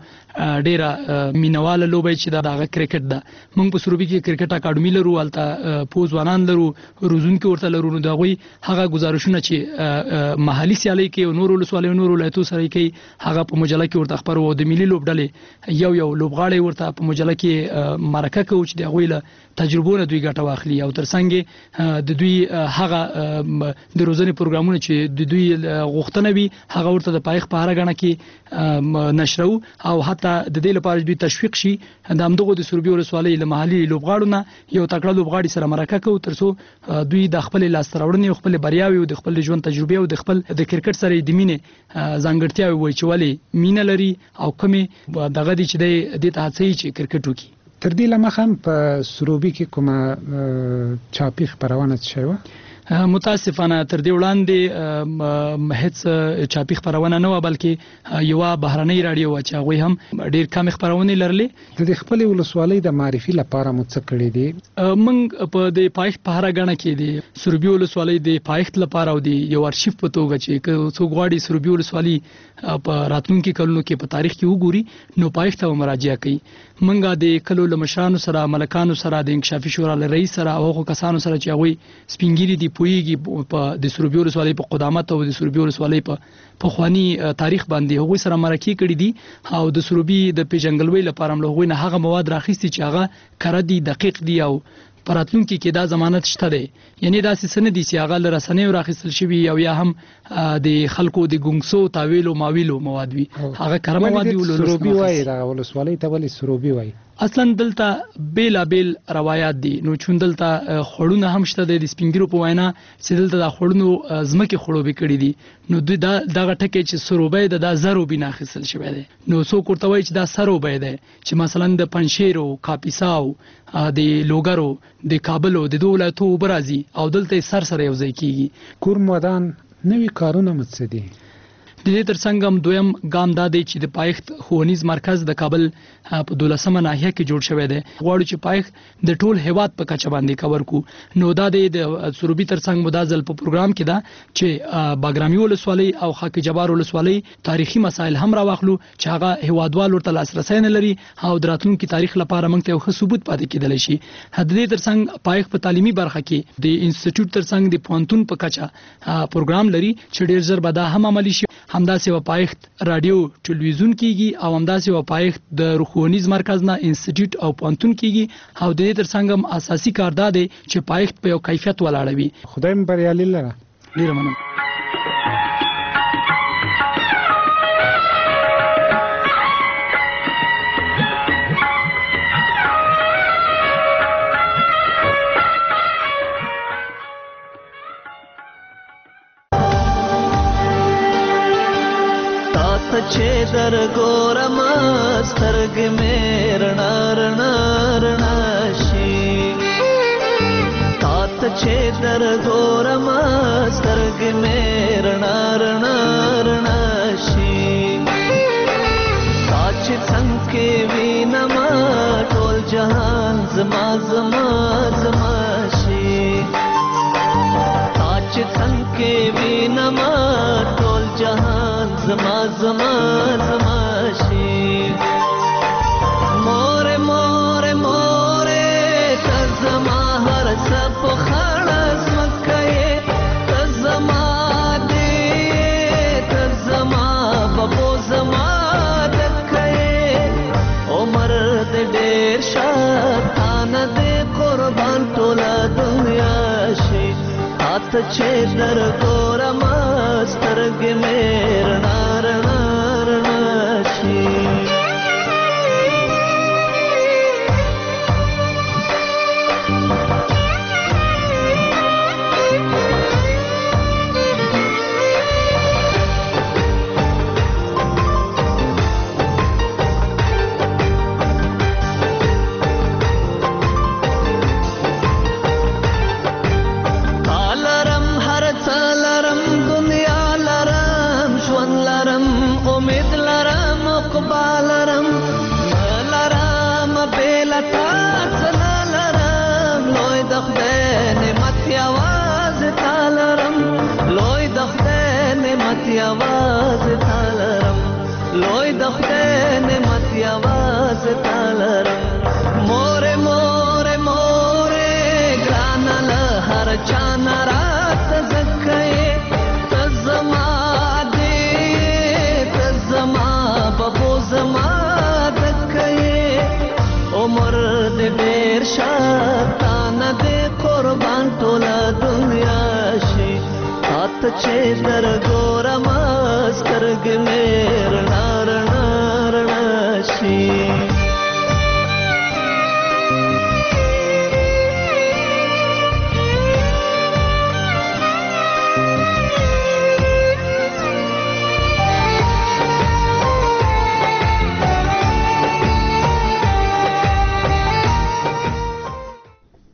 ډیره مینواله لوبه چې دا د کرکټ ده. موږ په سروبي کې کرکټ اکاډمي لرو، هلته پوه ځوانان لرو، روزونکي ورته لرو. نو د هغوی هغه ګزارشونه چې محلي سیالۍ کې او نور ولسوالیو نور ولایتو سره کوي هغه په مجله کې ورته خپرو. د ملي لوبډلې یو یو لوبغاړی ورته په مجله کې مرکه کوي چې د هغوی له تجربو نه دوی ګټه واخلي او ترڅنګ د دوی هغه د روزنې پروګرامونه چې د دوی غوښتنه وي هغه ورته د پایښت په هره غاڼه کې نشرو او حتی د دې لپاره دوی تشویق شي. د همدغو د سروبي ولسوالۍ له محلي لوبغاړو نه یو تکړه لوبغاړي سره مرکه کوي ترڅو دوی د خپل لاسته راوړنې او خپل بریاوې او د خپل ژوند تجربې او د خپل د کرکټ سره د مینې ځانګړتیاوې وایي چې ولې مینه لري او کومې دغه دي چې د دې ته هڅوي چې کرکټ وکړي. تر دې لمخه په سروبي کې کومه چاپی خبرونه شوی و؟ متاسفانه تر دې وړاندې هیڅ چاپی خبرونه نه و، بلکې یو بهرنۍ رادیو و چې هغوی هم ډیر کم خبرونه لرلې. د خپل ولسوالۍ د معرفي لپاره مو څه کړی دي؟ موږ په د پایښت په هره غاڼه کې د سروبي ولسوالۍ د پایښت لپاره او د یو ارشیف په توګه چې څوک غواړي سروبي ولسوالۍ په راتلونکي کلونو کې په تاریخ کې وګوري نو پایښت ته مراجعه کوي. موږ د کلو له مشرانو سره، ملکانو سره، د انکشافي شورا له رئیس سره او هغو کسانو سره چې هغوی سپینګیري دي پوهیږي په د سروبي ولسوالۍ په قدامت او د سروبي ولسوالۍ په پخواني تاریخ باندې هغوی سره مرکې کړي دي او د سروبي د پیژنګلوۍ لپاره هم له هغوی نه هغه مواد راخیستي چې هغه کره دي، دقیق دي او په راتلونکي کې دا ضمانت شته دی. یعنی داسې څه نه دي چې هغه له رسنیو راخیستل شوي او یا هم د خلکو د ګونګسو تاویلو ماویلو مواد وي، هغه کره مواد وي. سروبي وایي دغه ولسوالۍ ته ولې سروبي وایي؟ اصلا دلته بیلابیل روایت دي. نو چون دلته خړونه هم شته د سپینګیرو په وینا چې دلته د خړونو ځمکې خړوبې کړي دي نو دوی دا دغه ټکی چې سروبی د دا زروبي نه اخیستل شوی دی. نو څوک ورته وایي چې دا سروبی دی چې مثلا د پنجشیرو، کاپیساو، د لوګرو، د کابل او د دوه ولایتو اوبه راځي او دلته سر سره یو ځای کیږي. کورم ودان نوي کارونه مڅ دي. د دې ترڅنګ هم دویم ګام دا دی چې د پایښت ښوونیز مرکز د کابل په دولسمه ناحیه کې جوړ شوی دی. غواړو چې پایښت د ټول هیواد په کچه باندې کور کو. نو دا د سروبي ترڅنګ مدازل په پروګرام کې دا چې باګرامي ولسوالۍ او خاک جبار ولسوالۍ تاریخي مسایل هم راوخلو چې هغه هیوادوال ورته لاسرسی نه لري او د راتلونکي تاریخ لپاره موږ ته یو ښه ثبوت پاتې کېدلی شي. د دې ترڅنګ پایښت په تعلیمي برخه کې د انسټیټیوټ ترڅنګ د پوهنتون په کچه پروګرام لري چې ډیر زر به دا هم عملي شي. همداسې و پایښت رادیو ټلویزیون کیږي او همداسې و پایښت د روښوونیز مرکز نه انسټیټیوټ او پوهنتون کیږي او د دې ترڅنګ هم اساسي کار دا دی چې پایښت په یو کیفیت ولاړ وي. خدای مو بریالي لره. ډیره مننه. چې در ګورم سترګې مې رڼا رڼا رڼا شي، تا ته چې در ګورم سترګې مې رڼا رڼا رڼا شي، تا چې څنګ کې وینم ټول جهان زما زما زما شي، تا چې څنګ کې وینم ټول جهان زما زما زما شي. مور مور مور ته زما هر څه په خړ سمکې، ته زما دې ته زما بابو زما دکې، عمر دې ډېر شاتانه دې قربان ټوله دنیا شي، تا ته چې در ګورم سترګې مې رڼا رڼا خدای نعمت یوازې تالرم لوی د خدای نعمت یوازې تالرم لوی د خدای نعمت یوازې تالرم مورې مورې مورې ګرانه له هر چا نه راته ځکه یې ته زما دې ته زما ببو زما دکه یې عمر دې ډېر شه تا نه دې قربان ټوله دنیا شي تا ته چې در ګورمه سترګې مې